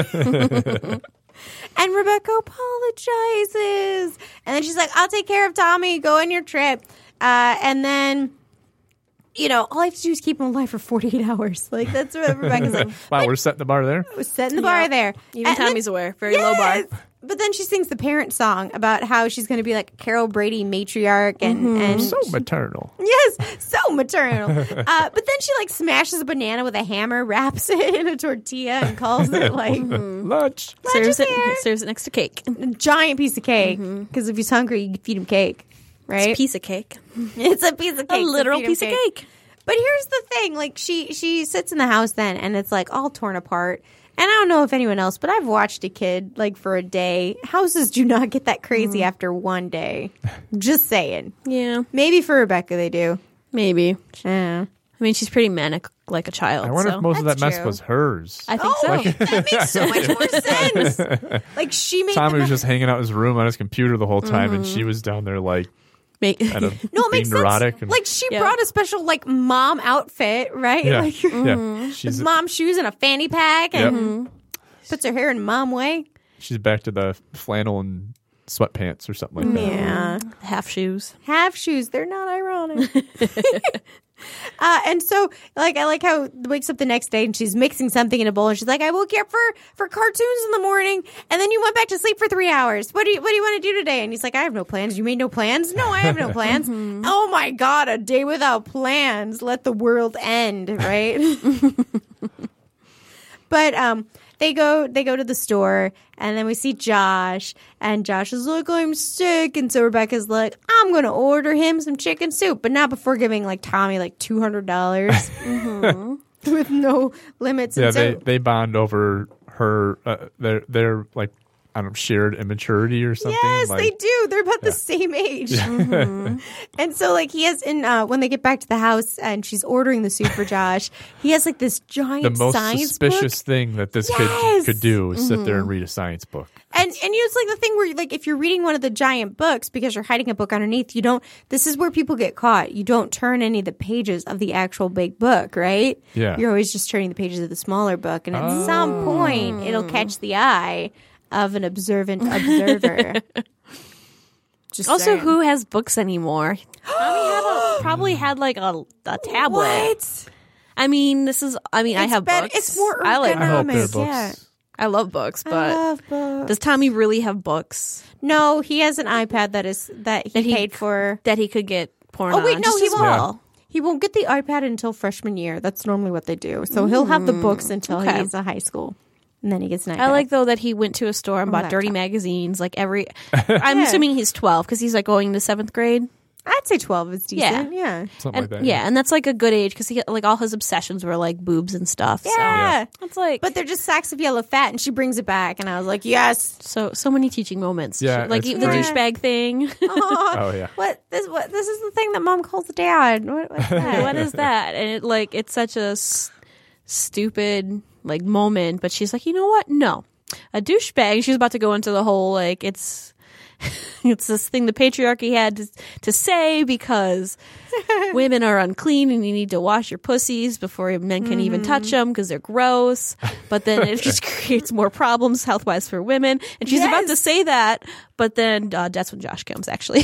And Rebecca apologizes, and then she's like, "I'll take care of Tommy. Go on your trip." Uh, and then, you know, all I have to do is keep him alive for forty-eight hours. Like that's what Rebecca's like. Wow, we're setting the bar there. I was setting the bar there. Even And then- Tommy's aware. Very low bar. Yes! But then she sings the parent song about how she's going to be like Carol Brady matriarch and, and So maternal. yes, so maternal. uh, but then she like smashes a banana with a hammer, wraps it in a tortilla, and calls it like Lunch. Serves Lunch it, is here. serves it next to cake. a giant piece of cake. Because if he's hungry, you can feed him cake, right? It's a piece of cake. It's a piece of A cake. so literal feed him piece of cake. But here's the thing: like she she sits in the house then, and it's like all torn apart. And I don't know if anyone else, but I've watched a kid like for a day. Houses do not get that crazy Mm. after one day. Just saying. Yeah, Maybe for Rebecca they do. maybe. Yeah. I mean, she's pretty manic like a child. I wonder so. if most of that That's mess true. was hers. I think Oh, so. that makes so much more sense. Like she made Tommy the was just hanging out in his room on his computer the whole time, and she was down there like Make- kind of no, it being makes neurotic. sense. And, Like she Yeah. brought a special like mom outfit, right? yeah, Like yeah. She's mom shoes and a fanny pack, and Yep. puts her hair in mom way. she's back to the flannel and sweatpants or something like that. Yeah, half shoes. half shoes. They're not ironic. Uh, and so, like, I like how wakes up the next day and she's mixing something in a bowl, and she's like, "I woke you up for for cartoons in the morning, and then you went back to sleep for three hours. What do you What do you want to do today?" And he's like, "I have no plans. You made no plans? No, I have no plans. Oh my god, a day without plans. Let the world end." Right? But um, they go they go to the store, and then we see Josh, and Josh is like, "I'm sick," and so Rebecca's like, "I'm gonna order him some chicken soup," but not before giving like Tommy like two hundred dollars with no limits. Yeah, and so, they they bond over her. Uh, they're they're like I don't know, shared immaturity or something. yes, like, they do. They're about the same age. Mm-hmm. And so, like, he has, in uh, when they get back to the house and she's ordering the soup for Josh, he has like this giant the most science suspicious book. thing that this Yes! kid could do is sit there and read a science book. And and you know, it's like the thing where like if you're reading one of the giant books because you're hiding a book underneath, you don't. This is where people get caught. You don't turn any of the pages of the actual big book, right? Yeah. You're always just turning the pages of the smaller book, and at some point, it'll catch the eye of an observant observer. Just Also, saying. who has books anymore? Tommy had a, probably had like a, a tablet. What? I mean, this is. I mean, I It's have better- books. it's more I like I hope they're books. books. Yeah. I love books, I but love books. does Tommy really have books No, he has an iPad that is that he, That he- paid for. that he could get porn Oh on? wait, no, just he as won't. well. He won't get the iPad until freshman year. That's normally what they do. So he'll have the books until okay. he's in high school, and then he gets an iPad. I like though that he went to a store and bought laptop. dirty magazines. Like every, I'm assuming he's twelve because he's like going to seventh grade. I'd say twelve is decent. Yeah. Yeah. Something And, like that. yeah, and that's like a good age because he like all his obsessions were like boobs and stuff. Yeah. So it's like, But they're just sacks of yellow fat, and she brings it back, and I was like, yes. so so many teaching moments. Yeah, like it's the great. douchebag thing. Oh yeah. What this? What this is the thing that mom calls dad. What, what's that? What is that? And it like it's such a s- stupid like moment. But she's like, you know what? No, a douchebag. She's about to go into the whole like it's. It's this thing the patriarchy had to, to say because women are unclean and you need to wash your pussies before men can even touch them because they're gross. But then it just creates more problems health wise for women. And she's about to Yes. say that, but then uh, that's when Josh comes actually.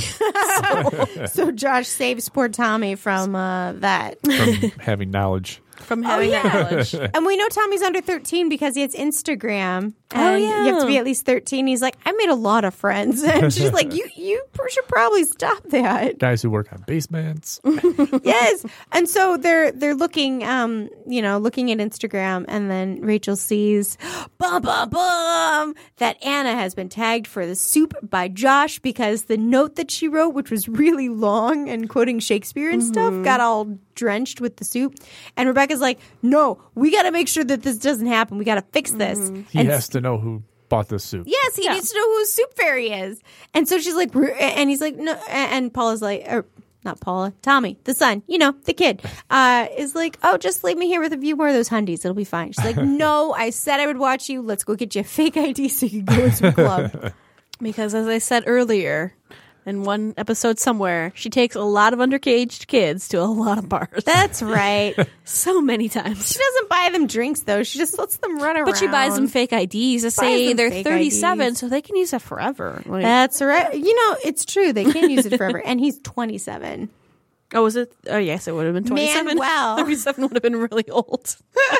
So Josh saves poor Tommy from uh, that. From having knowledge. From having that knowledge. And we know Tommy's under thirteen because he has Instagram. Oh, And yeah. you have to be at least thirteen. He's like, I made a lot of friends. And she's like, you you should probably stop that. Guys who work on basements. Yes. And so they're they're looking um, you know, looking at Instagram, and then Rachel sees bum bum bum that Anna has been tagged for the soup by Josh because the note that she wrote, which was really long and quoting Shakespeare and stuff, got all drenched with the soup. And Rebecca's like, no, we got to make sure that this doesn't happen. We got to fix this. He And has to know who bought the soup. yes, he needs to know who Soup Fairy is. And so she's like, "Ru-" and he's like, no. And Paula's like, or not Paula, Tommy, the son, you know, the kid, uh, is like, oh, just leave me here with a few more of those hundies. It'll be fine. She's like, no, I said I would watch you. Let's go get you a fake I D so you can go in some club. Because as I said earlier, in one episode somewhere, she takes a lot of underaged kids to a lot of bars. That's right. so many times. She doesn't buy them drinks, though. She just lets them run around. But she buys them fake I Ds to say them they're fake thirty-seven, I Ds. so they can use it forever. Like, That's right. You know, it's true. They can use it forever. And he's twenty-seven. oh, was it? Oh, yes, it would have been twenty-seven. well. thirty-seven would have been really old.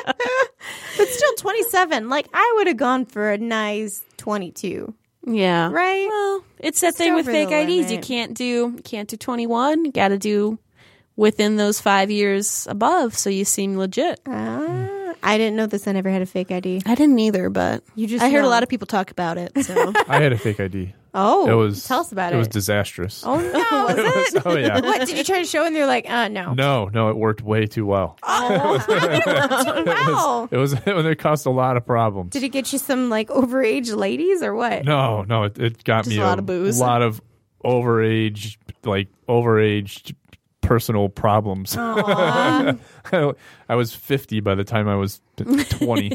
But still twenty-seven. Like, I would have gone for a nice twenty-two. Yeah. Right? Well, it's that It's thing with over fake the I Ds. You limit. can't do you can't do twenty-one. You got to do within those five years above, so you seem legit. Ah, I didn't know this. I never had a fake I D. I didn't either, but You just I heard know. a lot of people talk about it. So I had a fake I D. Oh, It was tell us about it. it. It was disastrous. Oh no, was It was- oh yeah. What did you try to show? And they're like, uh, no. No, no, it worked way too well. Oh, how did it work too well? It was it caused a lot of problems. Did it get you some like overage ladies or what? No, no, it, it got Just me a lot of booze. lot of overage, like overaged personal problems. I, I was fifty by the time I was twenty,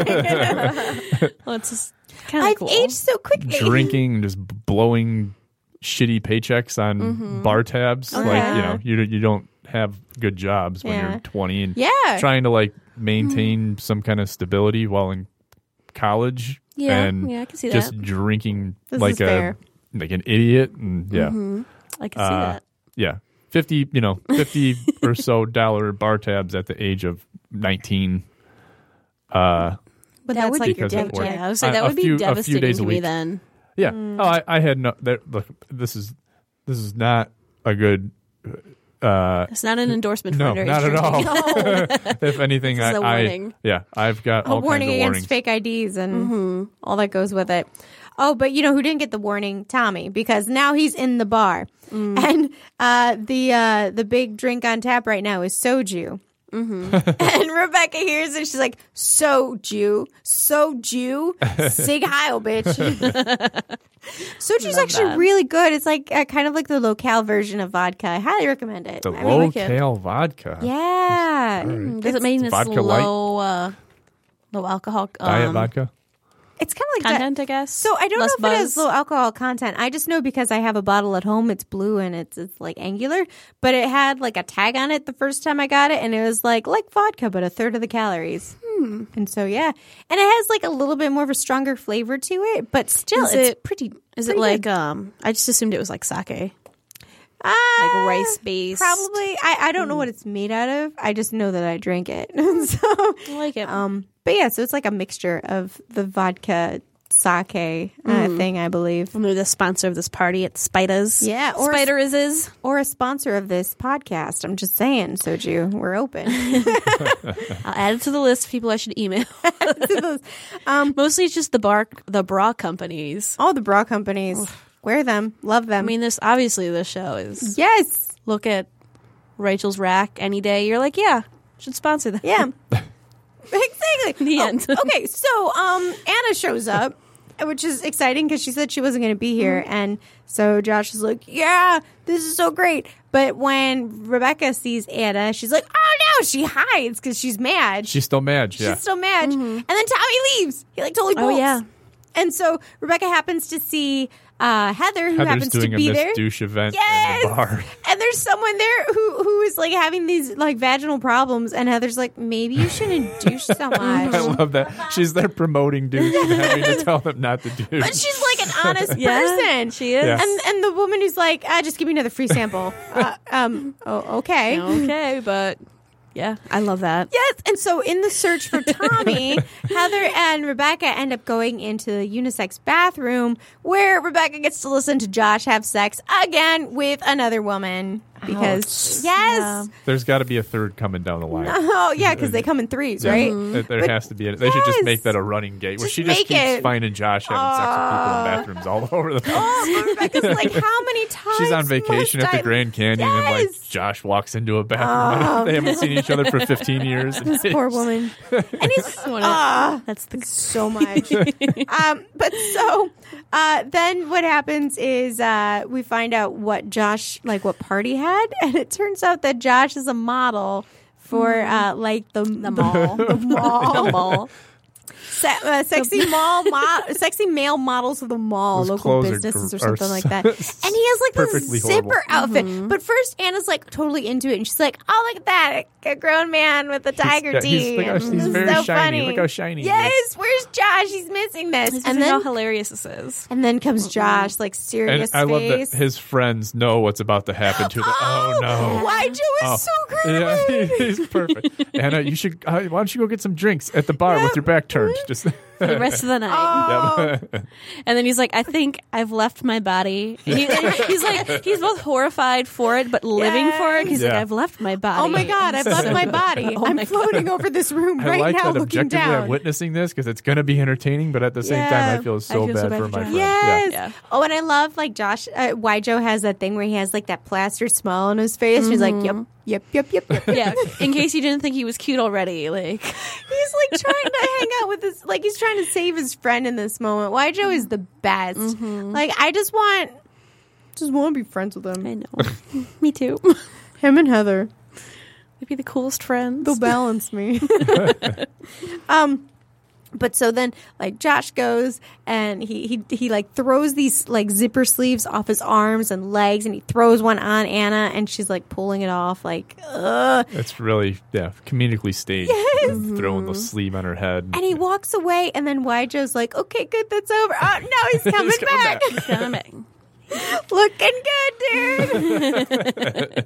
well, it's just kind of I've cool. aged so quickly. drinking and just blowing shitty paychecks on Mm-hmm. bar tabs. Okay. Like you know, you you don't have good jobs when Yeah. you're twenty and Yeah. trying to like maintain some kind of stability while in college. Yeah, and yeah, I can see just that. drinking This like is a fair. like an idiot. And yeah, I can see uh, that. yeah, fifty you know fifty or so dollar bar tabs at the age of nineteen. Uh, But That that's would like because your it dev worked. Yeah, check. I would say A- that a would be few- a few devastating days a to me week. then. yeah. Mm. Oh, I, I had no. There, look, this is this is not a good. Uh, It's not an endorsement for no, underage not at drinking. all. If anything, This is I, a I warning. yeah, I've got A all warning kinds of against warnings. fake I Ds and all that goes with it. Oh, but you know who didn't get the warning? Tommy, because now he's in the bar, and uh, the uh, the big drink on tap right now is soju. And Rebecca hears it. She's like, "Soju, soju, sig heil, bitch." Soju's actually that. really good. It's like uh, kind of like the locale version of vodka. I highly recommend it. The I really like it. low-cal vodka. Yeah, Does it mean it's vodka light? low, uh, low alcohol um, Diet vodka. it's kind of like that. content? I guess. So I don't Less know if it has buzz. low alcohol content. I just know because I have a bottle at home. It's blue and it's it's like angular, but it had like a tag on it the first time I got it, and it was like like vodka, but a third of the calories. Hmm. And so yeah, and it has like a little bit more of a stronger flavor to it, but still, Is it's it- pretty. Is pretty it like good. um? I just assumed it was like sake, Uh, like rice based. Probably. I I don't know what it's made out of. I just know that I drink it. so I like it. um, but yeah, so it's like a mixture of the vodka sake uh, Mm. thing, I believe. We're the sponsor of this party at Spida's. Yeah, or- Spider is is. Or a sponsor of this podcast. I'm just saying, Soju, we're open. I'll add it to the list of people I should email. um, Mostly it's just the bar, the bra companies. All the bra companies. Wear them. Love them. I mean, this obviously this show is. yes. Look at Rachel's rack any day. You're like, yeah, should sponsor that. Yeah. Exactly. The Oh, end. okay, so um, Anna shows up, which is exciting because she said she wasn't going to be here. Mm-hmm. And so Josh is like, yeah, this is so great. But when Rebecca sees Anna, she's like, oh no, she hides because she's mad. She's still mad. She's Yeah. still mad. And then Tommy leaves. He like totally Mm-hmm. Oh, bolts. yeah. And so Rebecca happens to see uh, Heather, who Heather's happens doing to a be Miss there. Douche event Yes! in the bar. And there's someone there who who is like having these like vaginal problems, and Heather's like, maybe you shouldn't douche so much. I love that. She's there promoting douche and having to tell them not to douche. But she's like an honest Yeah, person. she is. Yeah. And and the woman who's like, ah, just give me another free sample. uh, um. Oh, okay. Okay, but yeah, I love that. Yes, and so in the search for Tommy, Heather and Rebecca end up going into the unisex bathroom where Rebecca gets to listen to Josh have sex again with another woman. Because, yes. There's got to be a third coming down the line. Oh, yeah, because they come in threes, right? There, there But- has to be. A, they should just Yes. make that a running gate where Just she just make keeps it. finding Josh having sex with people in bathrooms all over the place. Oh, but Rebecca's like, how many times She's on vacation must at the I- Grand Canyon and like Yes. Josh walks into a bathroom. they haven't seen each other for fifteen years. This poor woman. And he's ah, That's the so much. um, but so uh, then what happens is uh, we find out what Josh, like what party had, and it turns out that Josh is a model for uh, like the, the mall. the mall, the mall. Se- uh, sexy mall, mo- sexy male models of the mall, Those local clothes are businesses gr- or something are like that. And he has like perfectly this zipper horrible. outfit. But first, Anna's like totally into it, and she's like, "Oh, look at that, a grown man with a tiger yeah, he's- teeth. look how- he's This is very so shiny. funny. Look how shiny he Yes, where's Josh? He's missing this." This and is how then, hilarious this is. and then comes Josh, like And serious I love face. that his friends know what's about to happen to them. Oh, no. Why Joe is Oh. so great. Yeah, he's perfect. Anna, you should. Uh, why don't you go get some drinks at the bar with your back turned? Just For the rest of the night. Oh, And then he's like, I think I've left my body. And he, and he's like, he's both horrified for it, but living for it. He's like, Yeah. I've left my body. oh my God, I've left my body. Oh I'm my floating over this room I right like now that looking objectively down. I'm witnessing this because it's going to be entertaining, but at the same Yeah. time, I feel so, I feel bad, so bad for for my Josh. friend. Yes. Yeah. Oh, and I love like Josh. Uh, Y Joe has that thing where he has like that plastered smile on his face. He's like, yep, yep, yep, yep, yep. Yeah. In case you didn't think he was cute already. Like, He's like trying to hang out with his, like he's trying to save his friend in this moment. Y Joe is the best. Like I just want, just want to be friends with him. I know. Me too. Him and Heather, We'd be the coolest friends. they'll balance me. um. But so then, like Josh goes and he, he he like throws these like zipper sleeves off his arms and legs, and he throws one on Anna, and she's like pulling it off, like ugh. It's really, yeah, comedically staged. Yes. Throwing the sleeve on her head. And he walks away, and then Y Joe's like, "Okay, good, that's over." Oh no, he's coming, He's coming back. back. Coming. Looking good, dude.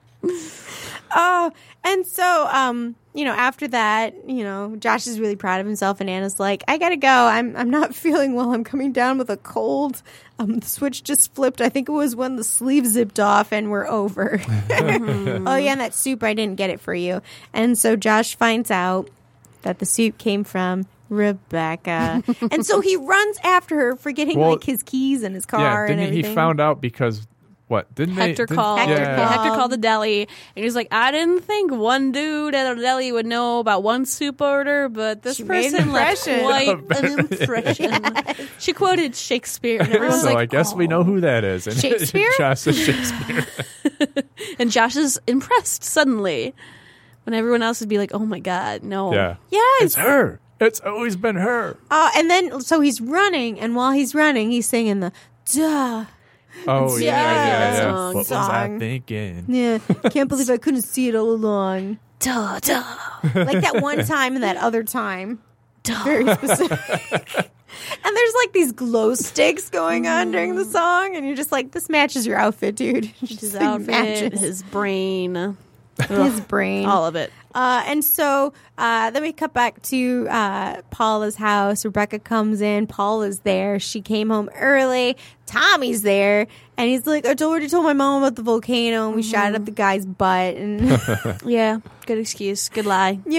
Oh, and so, um, you know, after that, you know, Josh is really proud of himself, and Anna's like, "I gotta go. I'm, I'm not feeling well. I'm coming down with a cold." Um, the switch just flipped. I think it was when the sleeve zipped off, and we're over. Oh yeah, and that soup, I didn't get it for you. And so Josh finds out that the soup came from Rebecca, and so he runs after her, forgetting Well, like his keys and his yeah, car didn't and he, everything. he found out because, what, didn't Hector they? didn't- called. Hector yeah. called. Hector called the deli, and he was like, "I didn't think one dude at a deli would know about one soup order, but this She made an person left impression." quite an impression." She quoted Shakespeare, and everyone's So like, I guess we know who that is. And Shakespeare? Josh says Shakespeare. and Josh is impressed suddenly, when everyone else would be like, "Oh my god, no!" Yeah. Yes. It's her. It's always been her. Uh, and then, so he's running, and while he's running, he's singing the duh. Oh, yeah, Yeah, yeah, yeah. song, What was I song. thinking? Yeah, can't believe I couldn't see it all along. Duh, duh. Like that one time and that other time. Very specific. And there's like these glow sticks going on during the song, and you're just like, this matches your outfit, dude. It just His like outfit, matches his brain, his brain. all of it. Uh, and so uh, then we cut back to uh, Paula's house. Rebecca comes in. Paula's there. She came home early. Tommy's there. And he's like, I already told my mom about the volcano. And we shot up the guy's butt. And Yeah, good excuse, good lie. yep.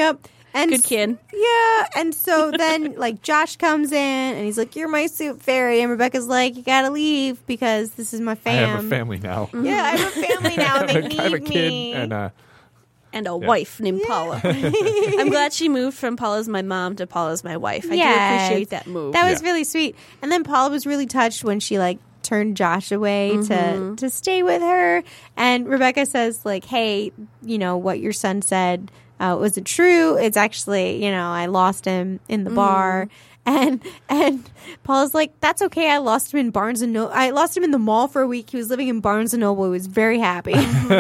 And Good kid. Yeah. And so then, like, Josh comes in and he's like, "You're my soup fairy." And Rebecca's like, "You gotta leave because this is my I fam." have a family now. Yeah, I have a family now. And they need I have a kid me. and uh, And a wife named Paula. I'm glad she moved from Paula's my mom to Paula's my wife. I Yes. do appreciate that move. That was Yeah. really sweet. And then Paula was really touched when she like turned Josh away Mm-hmm. to to stay with her. And Rebecca says like, "Hey, you know what your son said uh, wasn't true. It's actually, you know, I lost him in the bar." And and Paula's like, "That's okay. I lost him in Barnes and Noble. I lost him in the mall for a week. He was living in Barnes and Noble. He was very happy."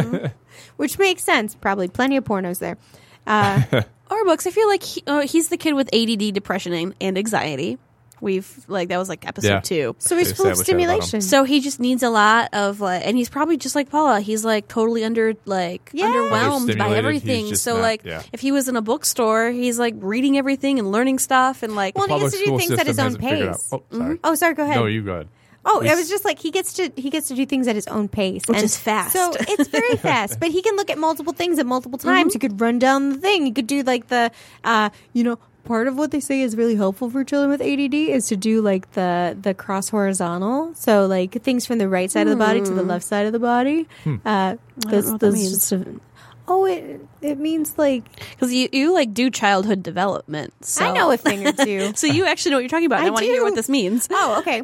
Which makes sense. Probably plenty of pornos there. Uh, Or books. I feel like he, uh, he's the kid with A D D, depression, and, and anxiety. We've like that was like episode Yeah. two. so he's They full of established that about him. stimulation. So he just needs a lot of like, and he's probably just like Paula. He's like totally under like Yeah. underwhelmed by Understimulated. everything. He's just So not- like, yeah. if he was in a bookstore, he's like reading everything and learning stuff and like. Well, and he public gets to do school things at his system own hasn't figured pace. out. Oh, sorry. Oh, sorry. Go ahead. No, you go ahead. Oh, We it s- was just like he gets to he gets to do things at his own pace, Which and is fast. So it's very fast, but he can look at multiple things at multiple times. He could run down the thing. He could do like the, uh, you know, part of what they say is really helpful for children with A D D is to do like the the cross horizontal. So like things from the right side of the body to the left side of the body. Uh, those, know what that those means. just a- oh, it it means like Because you, you like do childhood development. So. I know a thing or two. So you actually know what you're talking about. and I, I want to hear do. what this means. Oh, okay.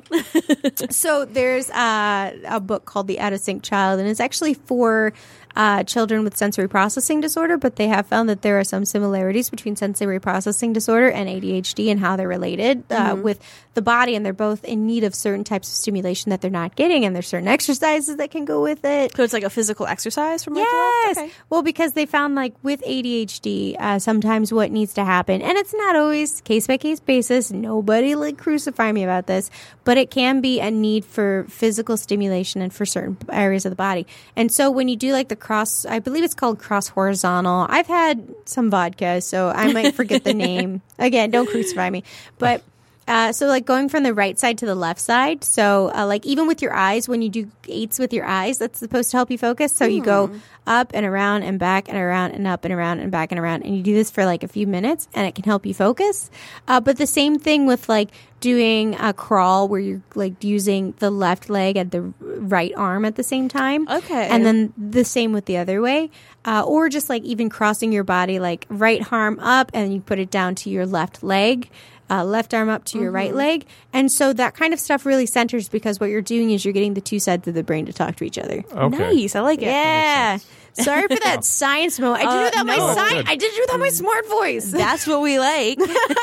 So there's uh, a book called The Out of Sync Child, and it's actually for uh, children with sensory processing disorder, but they have found that there are some similarities between sensory processing disorder and A D H D and how they're related uh, with the body, and they're both in need of certain types of stimulation that they're not getting, and there's certain exercises that can go with it. So it's like a physical exercise from right Yes. to left? Okay. Well, because they found like with A D H D, uh, sometimes what needs to happen, and it's not always case by case basis. Nobody like crucify me about this, but it can be a need for physical stimulation and for certain areas of the body. And so when you do like the cross, I believe it's called cross horizontal. I've had some vodka, so I might forget the name. Again, don't crucify me, but. Uh, so like going from the right side to the left side. So uh, like even with your eyes, when you do eights with your eyes, that's supposed to help you focus. So you go up and around and back and around and up and around and back and around. And you do this for like a few minutes and it can help you focus. Uh, but the same thing with like doing a crawl where you're like using the left leg and the right arm at the same time. Okay. And then the same with the other way. Uh, or just like even crossing your body, like right arm up and you put it down to your left leg. Uh, left arm up to your right leg. And so that kind of stuff really centers because what you're doing is you're getting the two sides of the brain to talk to each other. Okay. Nice. I like it. Yeah. Sorry for that science mo. I did Uh, it without no. my Oh, science. good. I did it without my smart voice. That's what we like.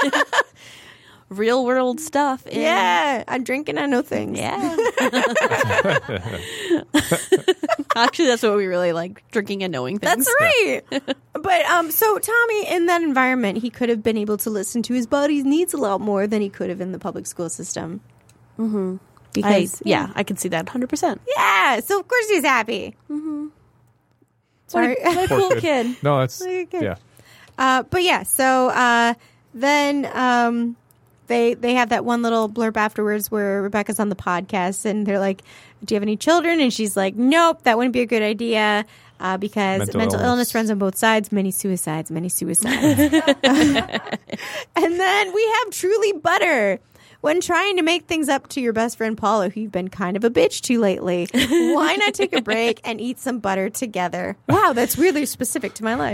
Real world stuff. and- Yeah. I'm drinking. I know things. Yeah. Actually, that's what we really like, drinking and knowing things. That's right. But um, so Tommy, in that environment, he could have been able to listen to his body's needs a lot more than he could have in the public school system. Mm-hmm. I, Because yeah, I can see that one hundred percent. yeah. So of course he's happy. Mm-hmm. Sorry. What a Poor cool kid. kid. No, that's Okay. yeah. Uh, but yeah, so uh, then um, they they have that one little blurb afterwards where Rebecca's on the podcast and they're like, "Do you have any children?" And she's like, "Nope, that wouldn't be a good idea uh, because mental, Mental illness. illness. runs on both sides. Many suicides, many suicides." And then we have Truly Butter. When trying to make things up to your best friend Paula, who you've been kind of a bitch to lately, why not take a break and eat some butter together? Wow, that's really specific to my life.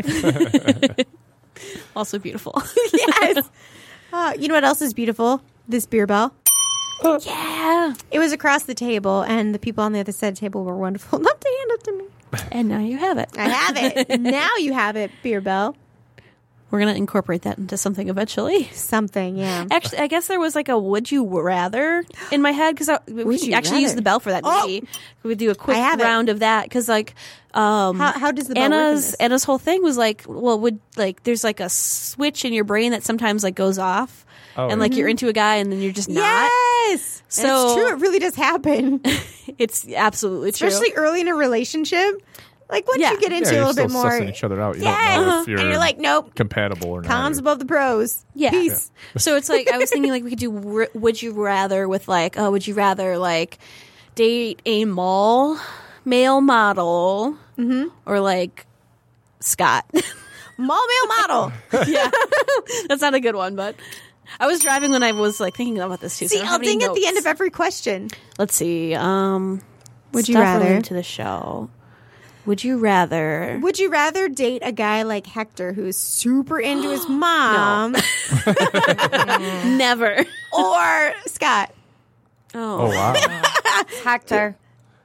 Also beautiful. Yes. Uh, you know what else is beautiful? This beer bell. Yeah. It was across the table, and the people on the other side of the table were wonderful enough to hand it to me. And now you have it. I have it. Now you have it, beer bell. We're going to incorporate that into something eventually. Something, yeah. Actually, I guess there was like a would you rather in my head because we Would could you actually use rather? the bell for that. Oh! Maybe we would do a quick I have it. round of that because like um, How, how does the bell work in Anna's this? Anna's whole thing was like, well, would like there's like a switch in your brain that sometimes like goes off, Oh, and like you're into a guy and then you're just not. Yes. So- So, it's true. It really does happen, It's absolutely true. especially early in a relationship. Like once Yeah. you get into yeah, a you're little still bit more, sussing each other out. You yeah, don't know if you're, and you're like, nope, compatible or not. cons above the pros. Yeah. Peace. So it's like I was thinking like we could do r- would you rather with like oh would you rather like date a mall male model Mm-hmm. or like Scott. Mall male model. Yeah, that's not a good one, but I was driving when I was like thinking about this too. See, so I don't I'll have any ding at the notes. end of every question. Let's see. Um, Would you stuff rather? related to the show? Would you rather? Would you rather date a guy like Hector who's super into his mom Never. or Scott? Oh wow. Hector.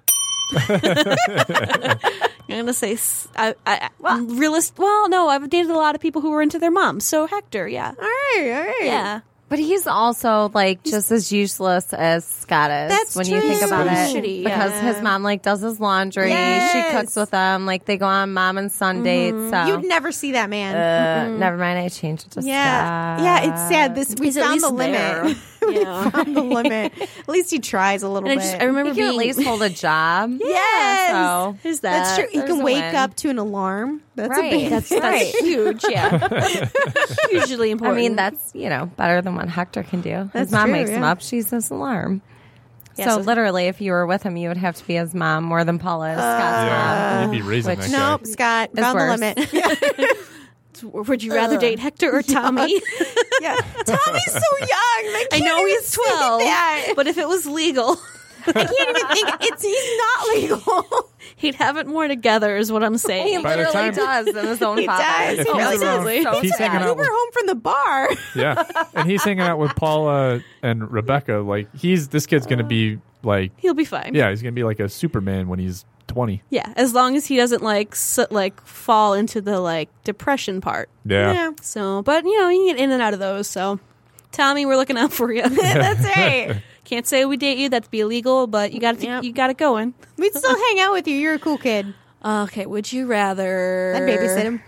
I'm gonna say s- I, I, well, realist. Well, no, I've dated a lot of people who were into their moms. So Hector, yeah, All right, all right. yeah. But he's also like just as useless as Scott is That's when you think true. about it. Shitty, because yeah. his mom like does his laundry, Yes. she cooks with him, like they go on mom and son dates. So You'd never see that man. uh, never mind, I changed it to yeah, Scott. yeah. It's sad. This we He's at found least the limit. there. Yeah. Found the limit. At least he tries a little And I bit. just I remember He can being at least hold a job. yes, So Who's that? that's true. He There's can a wake win. up to an alarm. That's Right. a big. That's Right. that's huge. Yeah, hugely I important. mean, that's, you know, better than what Hector can do. That's his mom true, makes him yeah. up. She's his alarm. Yeah, so, so- literally, if you were with him, you would have to be his mom more than Paula is Scott's Yeah, mom. you'd be raising which- that guy. Nope, Scott. It's Found the worse. limit. Yeah. Would you rather date Hector or Tommy? yeah. Tommy's so young. I, I can't know even he's say twelve, that. but if it was legal, I can't even think. It's he's not legal. he'd have it more together. Is what I'm He saying. By the literally time- does in his own He father. does. If So he's it's around- so if he's sad. hanging out We were home from the bar. Yeah, and he's hanging out with Paula and Rebecca. Like he's this kid's gonna be like, He'll be fine. yeah, he's gonna be like a Superman when he's twenty. Yeah, as long as he doesn't like s like fall into the like depression part. Yeah, Yeah. So, but you know, you can get in and out of those. So, Tommy, we're looking out for you. That's right. Can't say we date you. That'd be illegal, but you got to Yep. you got it going. We'd still hang out with you. You're a cool kid. Okay, would you rather? I'd babysit him.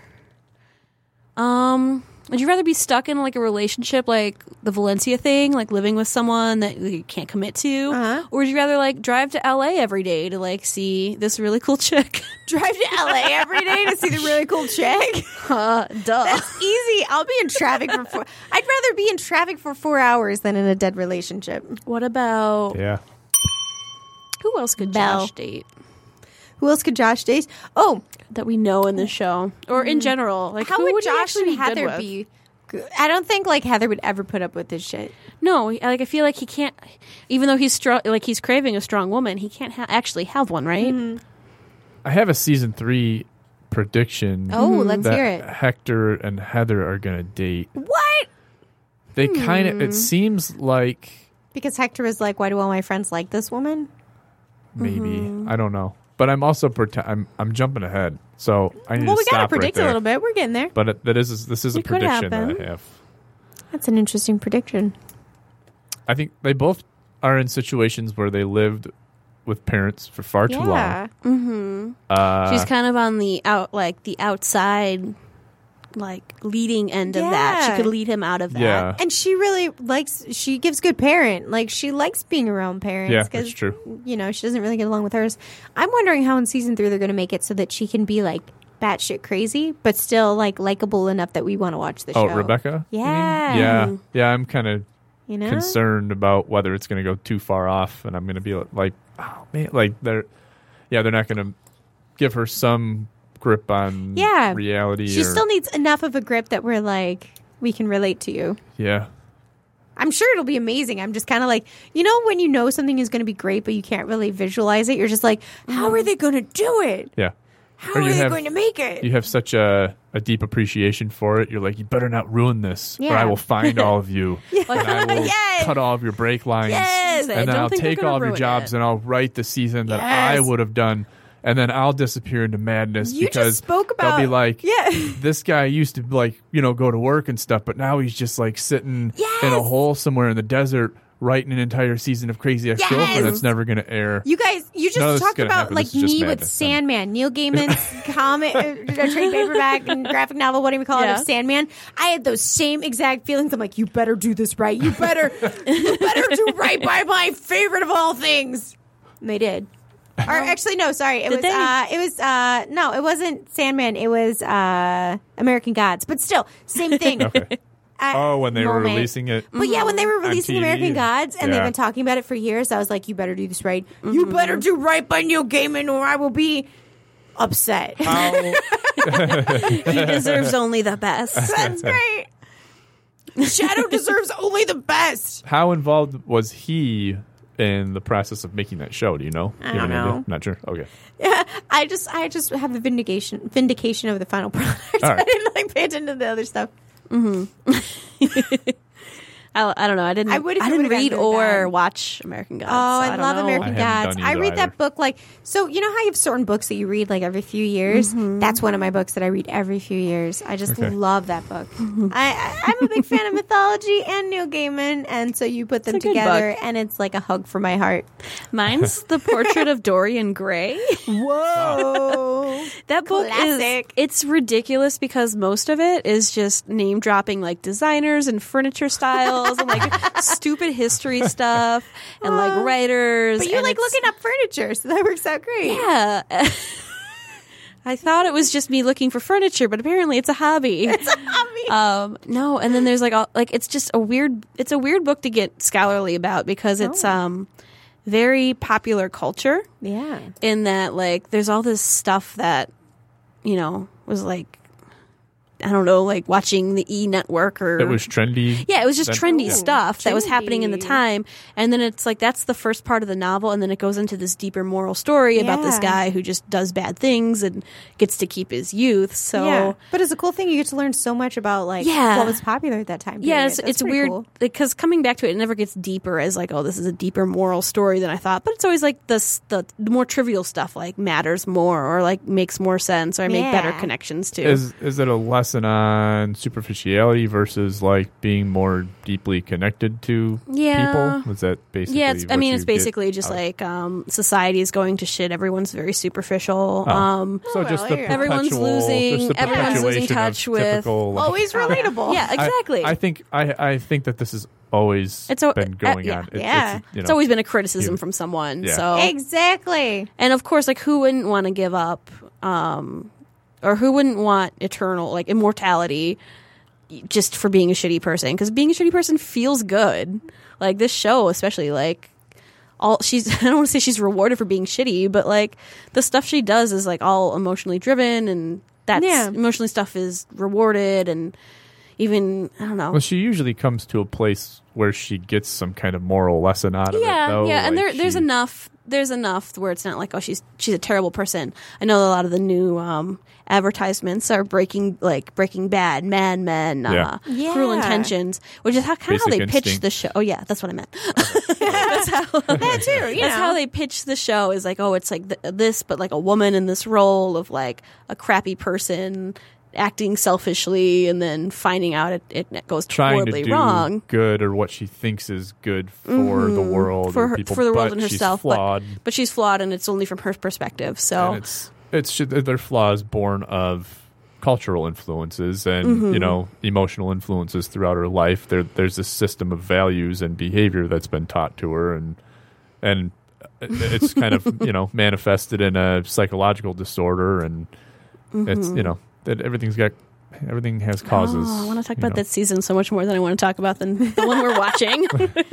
Um, would you rather be stuck in like a relationship like the Valencia thing, like living with someone that you can't commit to, Uh-huh. or would you rather like drive to L A every day to like see this really cool chick? Drive to L A every day to see the really cool chick. uh, duh. That's easy. I'll be in traffic for four. I'd rather be in traffic for four hours than in a dead relationship. What about yeah. who else could Belle. Josh date Who else could Josh date? Oh, that we know in this show or in general? Like how who would would he Josh actually and be good Heather with? be? good? I don't think like Heather would ever put up with this shit. No, like I feel like he can't. Even though he's strong, like he's craving a strong woman, he can't ha- actually have one, right? I have a season three prediction. Oh, let's that hear it. Hector and Heather are gonna date. What? They kind of. Hmm. It seems like Because Hector was like, "Why do all my friends like this woman?" maybe Mm-hmm. I don't know, but I'm also prete- I'm I'm jumping ahead, so I need Well, to we gotta stop predict right there. a little bit. We're getting there. But it, that is this is a It could prediction that happen. I have. That's an interesting prediction. I think they both are in situations where they lived with parents for far too long. Yeah. Uh, She's kind of on the out, like the outside, like leading end of that. Yeah. She could lead him out of that. yeah, And she really likes, she gives good parent. Like, she likes being around parents. Yeah, 'cause, that's true. You know, she doesn't really get along with hers. I'm wondering how in season three they're going to make it so that she can be, like, batshit crazy, but still, like, likable enough that we want to watch the oh, show. Rebecca. you mean? Yeah. yeah, yeah. I'm kind of You know? concerned about whether it's going to go too far off, and I'm going to be like, oh man, like they're, yeah, they're not going to give her some grip on Yeah. reality. She or, still needs enough of a grip that we're, like, we can relate to you. yeah, I'm sure it'll be amazing. I'm just kind of like, you know, when you know something is going to be great, but you can't really visualize it, you're just like, how are they going to do it? yeah. How Or are you they have- going to make it? You have such a, a deep appreciation for it. You're like, you better not ruin this, or Yeah. I will find all of you, and I will Yes. cut all of your brake lines, Yes. I and then don't I'll think they're take gonna all of your ruin jobs, it. and I'll write the season that Yes. I would have done, and then I'll disappear into madness You because just spoke they'll be about- like, Yeah. this guy used to like you know go to work and stuff, but now he's just like sitting in a Yes. hole somewhere in the desert writing an entire season of Crazy Ex-Girlfriend Yes. that's never going to air. You guys, you None of just this is talked gonna about happen. like This is just me with madness. Sandman, Neil Gaiman's comic, uh, trade paperback and graphic novel, whatever you call it, Yeah. of Sandman. I had those same exact feelings. I'm like, you better do this right. You better, you better do right by my favorite of all things. And they did. Or actually, no, sorry. It Did was, they? uh, it was, uh, no, it wasn't Sandman. It was uh, American Gods. But still, same thing. Okay. At Oh, when they were moment. releasing it. But yeah, when they were On releasing T V. American Gods and they've Yeah. been talking about it for years, I was like, you better do this right. You better do right by Neil Gaiman or I will be upset. How, He deserves only the best. That's great. Shadow deserves only the best. how involved was he in the process of making that show? Do you know? I Do you have don't any idea? know. Not sure. Okay. Yeah, I just, I just have the vindication, vindication of the final product. All right. I didn't like pay attention to the other stuff. I, I don't know. I didn't. I I, would if it didn't would've read gotten really or bad. watch American Gods. Oh, so I, I, don't love know. American I haven't Gods. done I either read that either. book like so. You know how you have certain books that you read like every few years. Mm-hmm. That's one of my books that I read every few years. I just Okay. love that book. I, I, I'm a big fan of mythology and Neil Gaiman, and so you put them It's a good together, book. and it's like a hug for my heart. Mine's The Portrait of Dorian Gray. Whoa! That book Classic. is it's ridiculous because most of it is just name dropping like designers and furniture styles and like stupid history stuff and like writers. But you and like it's- looking up furniture, so that works out great. Yeah. I thought it was just me looking for furniture, but apparently it's a hobby. It's a hobby. Um, no, and then there's like all, like it's just a weird it's a weird book to get scholarly about because it's Oh. um very popular culture Yeah. in that like there's all this stuff that you know was like I don't know like watching the E Network or It was trendy. yeah, it was just That- trendy yeah. stuff that was happening in the Trendy. time. And then it's like that's the first part of the novel, and then it goes into this deeper moral story about this Yeah. guy who just does bad things and gets to keep his youth. So Yeah, but it's a cool thing. You get to learn so much about like Yeah. what was popular at that time. yeah, period. it's, That's it's pretty weird cool. because coming back to it, it never gets deeper as like, oh, this is a deeper moral story than I thought. But it's always like this, the more trivial stuff like matters more or like makes more sense or I make better Yeah. connections to. Is is it a lesson on superficiality versus like being more deeply connected to Yeah. people? Was that basically? Yeah, it's, I what mean, you it's get basically just out of- like um, society is going to shit. Everyone's very superficial. Oh. Um, so well, just the yeah. Everyone's perpetual- losing- just the everyone's losing perpetuation of touch with- typical, like- Always relatable. yeah, I- exactly. I, think I I think that this has always It's a- been uh, going yeah. on. It- Yeah. It's, you it's know, always been a criticism you- from someone. Yeah. So Exactly. and of course, like who wouldn't want to give up, um, or who wouldn't want eternal like immortality just for being a shitty person? Because being a shitty person feels good. Like this show, especially like. All she's I don't want to say she's rewarded for being shitty, but like the stuff she does is like all emotionally driven and that's Yeah. emotionally stuff is rewarded and even I don't know. Well, she usually comes to a place where she gets some kind of moral lesson out of yeah, it. Though. yeah, and Like there there's she- enough there's enough where it's not like oh she's she's a terrible person. I know a lot of the new um, advertisements are breaking like Breaking Bad, Mad Men, uh, Yeah. Cruel Yeah. Intentions, which is how kind of how Basic they pitch Instinct. the show. Oh yeah, that's what I meant. that's how That too. You that's know. how they pitch the show is like oh it's like th- this but like a woman in this role of like a crappy person acting selfishly and then finding out it, it goes trying horribly to do wrong. good or what she thinks is good for the world for or her, people, for the world but and she's herself, flawed. but but she's flawed, and it's only from her perspective. So And it's it's ju- they're flaws born of cultural influences and Mm-hmm. you know emotional influences throughout her life. There there's this system of values and behavior that's been taught to her, and and it's kind of you know manifested in a psychological disorder, and it's you know that everything's got everything has causes. Oh, I want to talk you about know. that season so much more than I want to talk about than the one we're watching.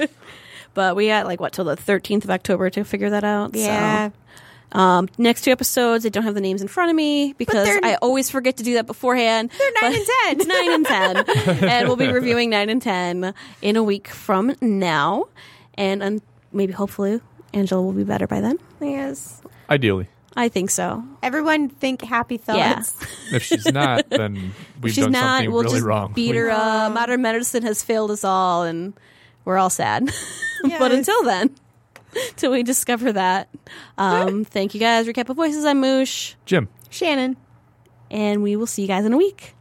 But we got like what till the thirteenth of October to figure that out. so. yeah. Um, next two episodes, I don't have the names in front of me because they're- I always forget to do that beforehand. They're nine But- and ten. It's nine and ten, and we'll be reviewing nine and ten in a week from now, and um, maybe hopefully Angela will be better by then. Yes. Ideally, I think so. Everyone think happy thoughts. if she's not, then we've If she's done not, something we'll really just wrong. beat her We- up. Modern medicine has failed us all, and we're all sad. But Yes. until then, till we discover that, um, thank you guys. Recap of Voices. I'm Moosh, Jim. Shannon. and we will see you guys in a week.